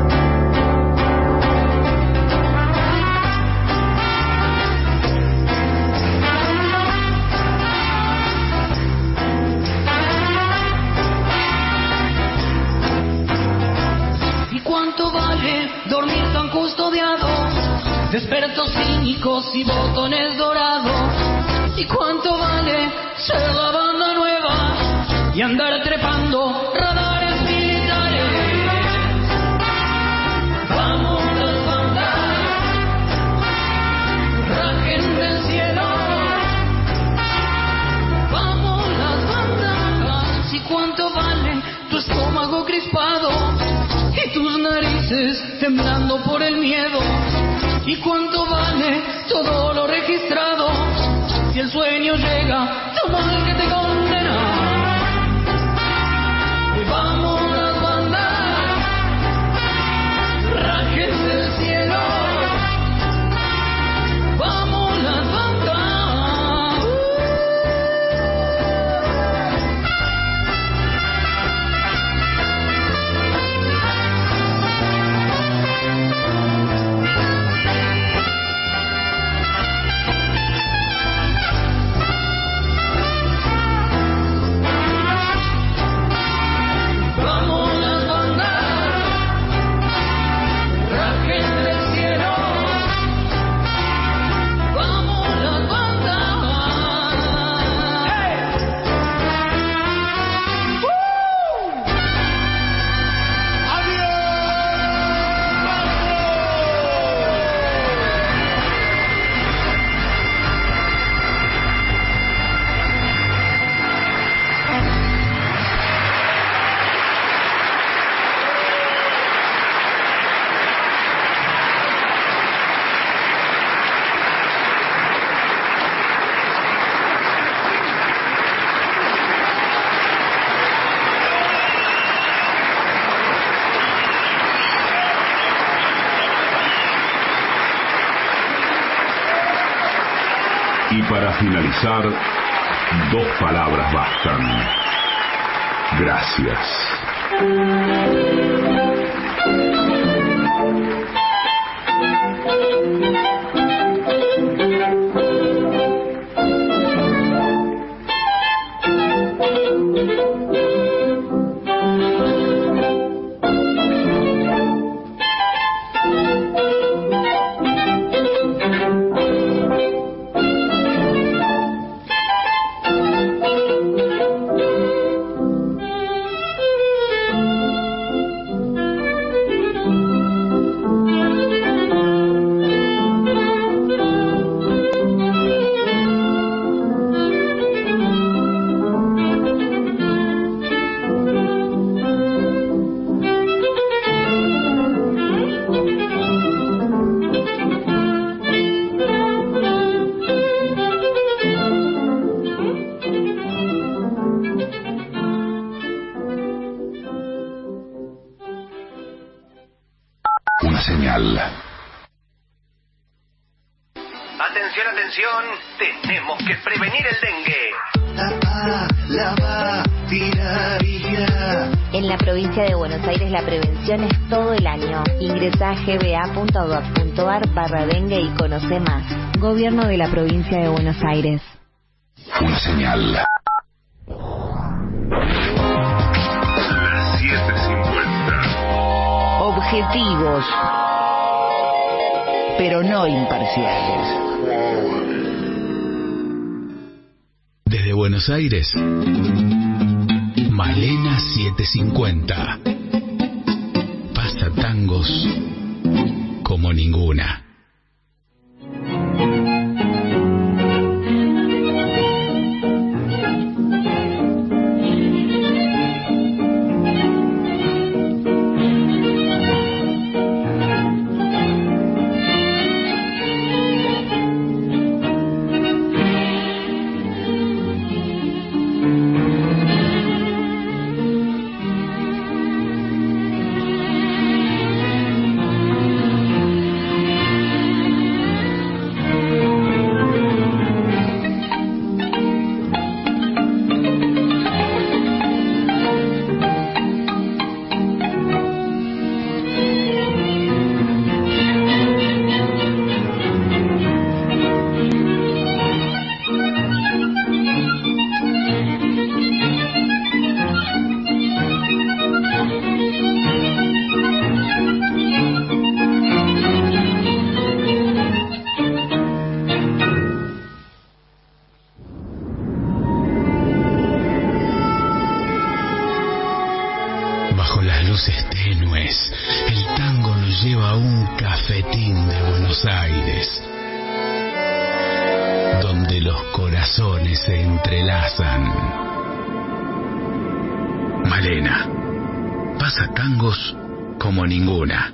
¿Y cuánto vale dormir tan custodiado? Despertos cínicos y botones dorados. ¿Y cuánto vale ser la banda nueva y andar trepando radares militares? Vamos las bandas, rajen del cielo. Vamos las bandas. ¿Y cuánto vale tu estómago crispado y tus narices temblando por el miedo? ¿Y cuánto vale todo lo registrado si el sueño llega tan mal que te condena? Y vamos las bandas, rajes del cielo. Vamos las bandas. para finalizar, 2 palabras bastan. Gracias. Atención, atención, tenemos que prevenir el dengue. Lava, tira, tira. En la provincia de Buenos Aires la prevención es todo el año. Ingresá a gba.gov.ar/dengue y conoce más. Gobierno de la provincia de Buenos Aires. Una señal. Las 7:50. Objetivos, pero no imparciales. Desde Buenos Aires, Malena 750. Pasa tangos como ninguna. Bajo las luces tenues, el tango nos lleva a un cafetín de Buenos Aires, donde los corazones se entrelazan. Malena, pasa tangos como ninguna.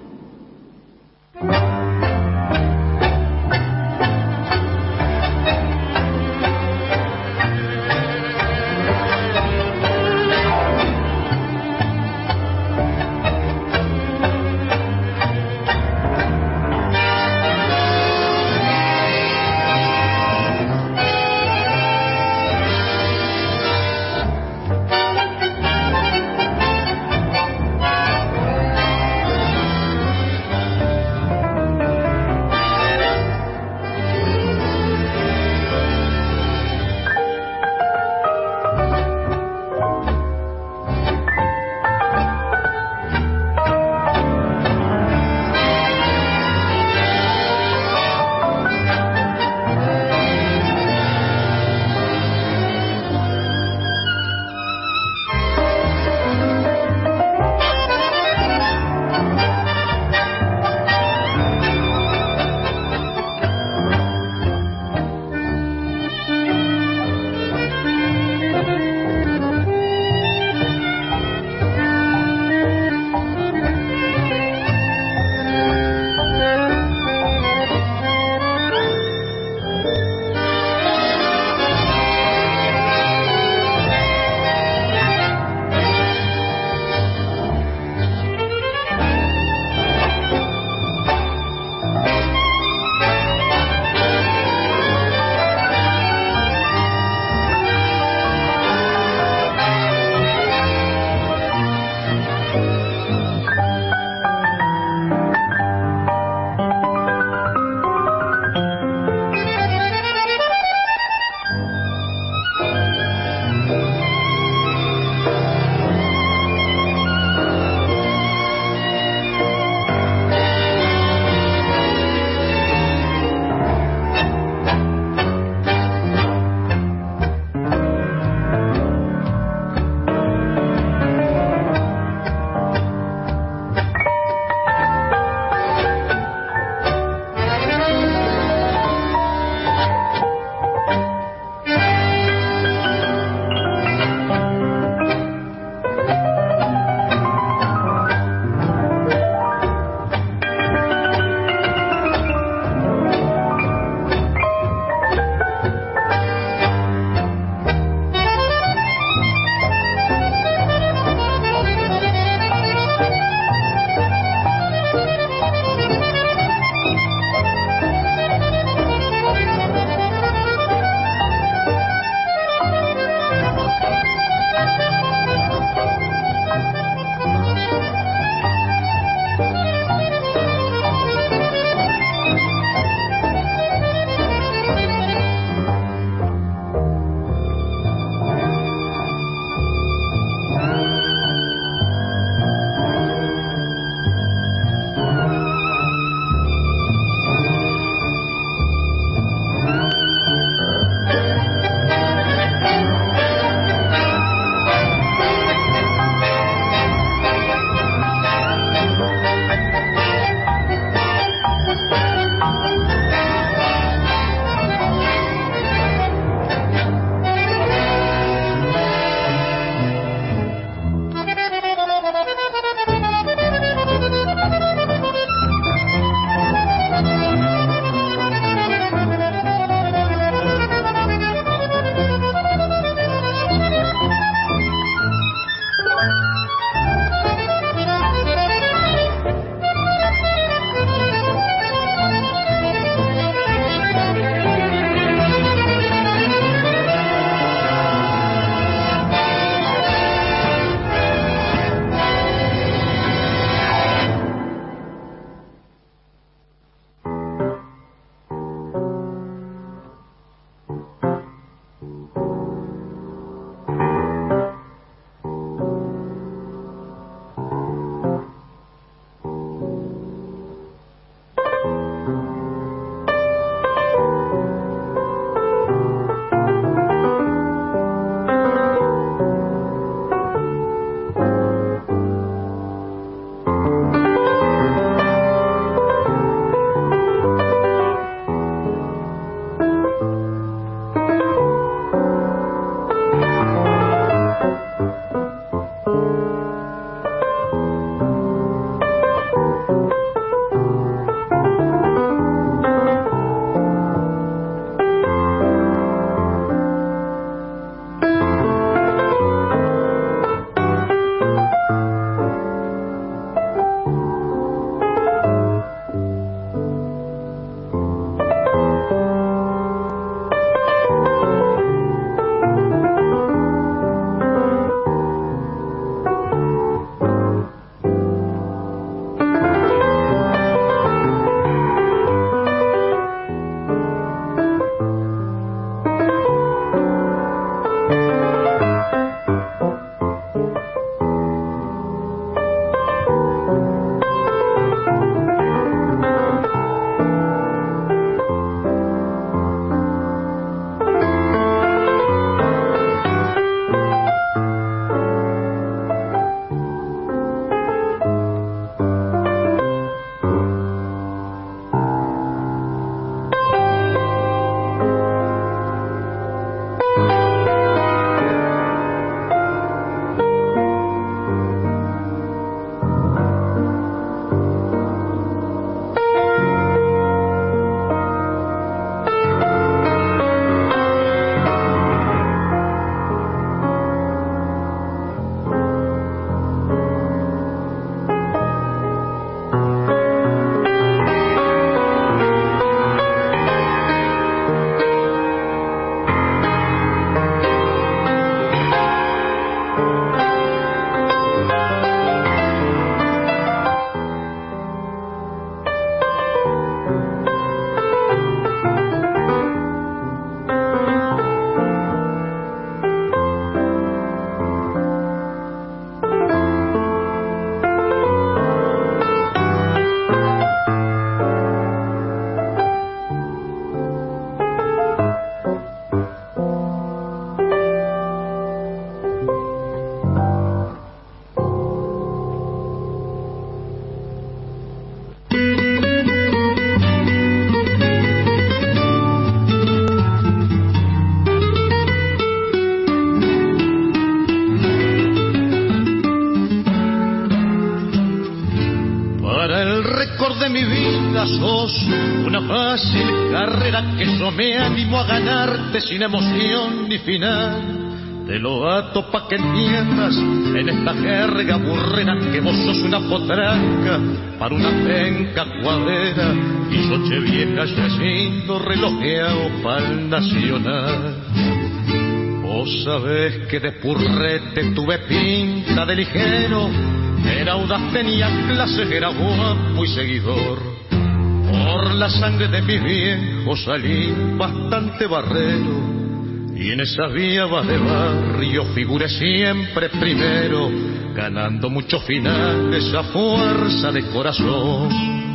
mejor de mi vida, sos una fácil carrera que yo me animo a ganarte sin emoción ni final. Te lo ato pa' que entiendas en esta jerga burrera que vos sos una potranca para una penca cuadera y yo che vieja yendo relojeado pa'l nacional. Vos sabés que de purrete tuve pinta de ligero, era audaz, tenía clases, era guapo y seguidor. Por la sangre de mis viejos salí bastante barrero y en esa vía de barrio figuré siempre primero, ganando muchos finales a fuerza de corazón.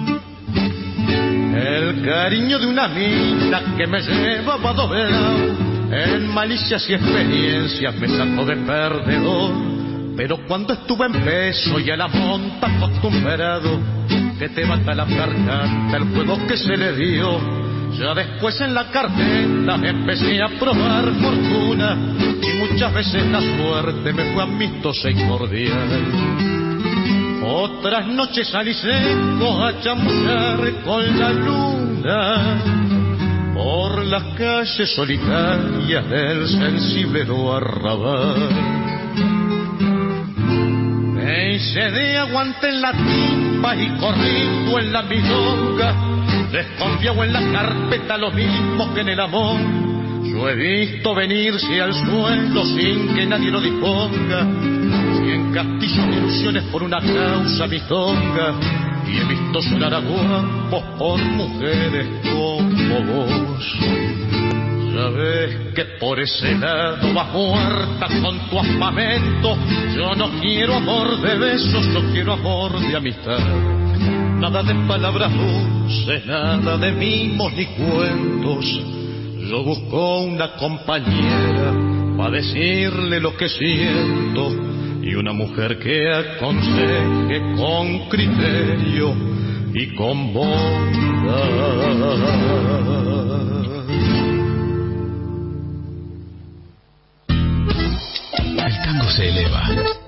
El cariño de una mina que me llevaba doblado, en malicias y experiencias me sacó de perdedor. Pero cuando estuve en peso y a la monta acostumbrado, que te mata la garganta el juego que se le dio. Ya después en la cartera empecé a probar fortuna y muchas veces la suerte me fue amistosa y cordial. Otras noches salí seco a chamullar con la luna por las calles solitarias del sensible arrabal. Me hice de aguante en la timba y corrido en la milonga, desconfiado en la carpeta lo mismo que en el amor. Yo he visto venirse al suelo sin que nadie lo disponga, 100 castillos de ilusiones por una causa bizonga, y he visto sonar a guapos por mujeres como vos. Sabes que por ese lado vas muerta con tu aspamento. Yo no quiero amor de besos, yo quiero amor de amistad. Nada de palabras dulces, nada de mimos ni cuentos. Yo busco una compañera para decirle lo que siento, y una mujer que aconseje con criterio y con bondad. El tango se eleva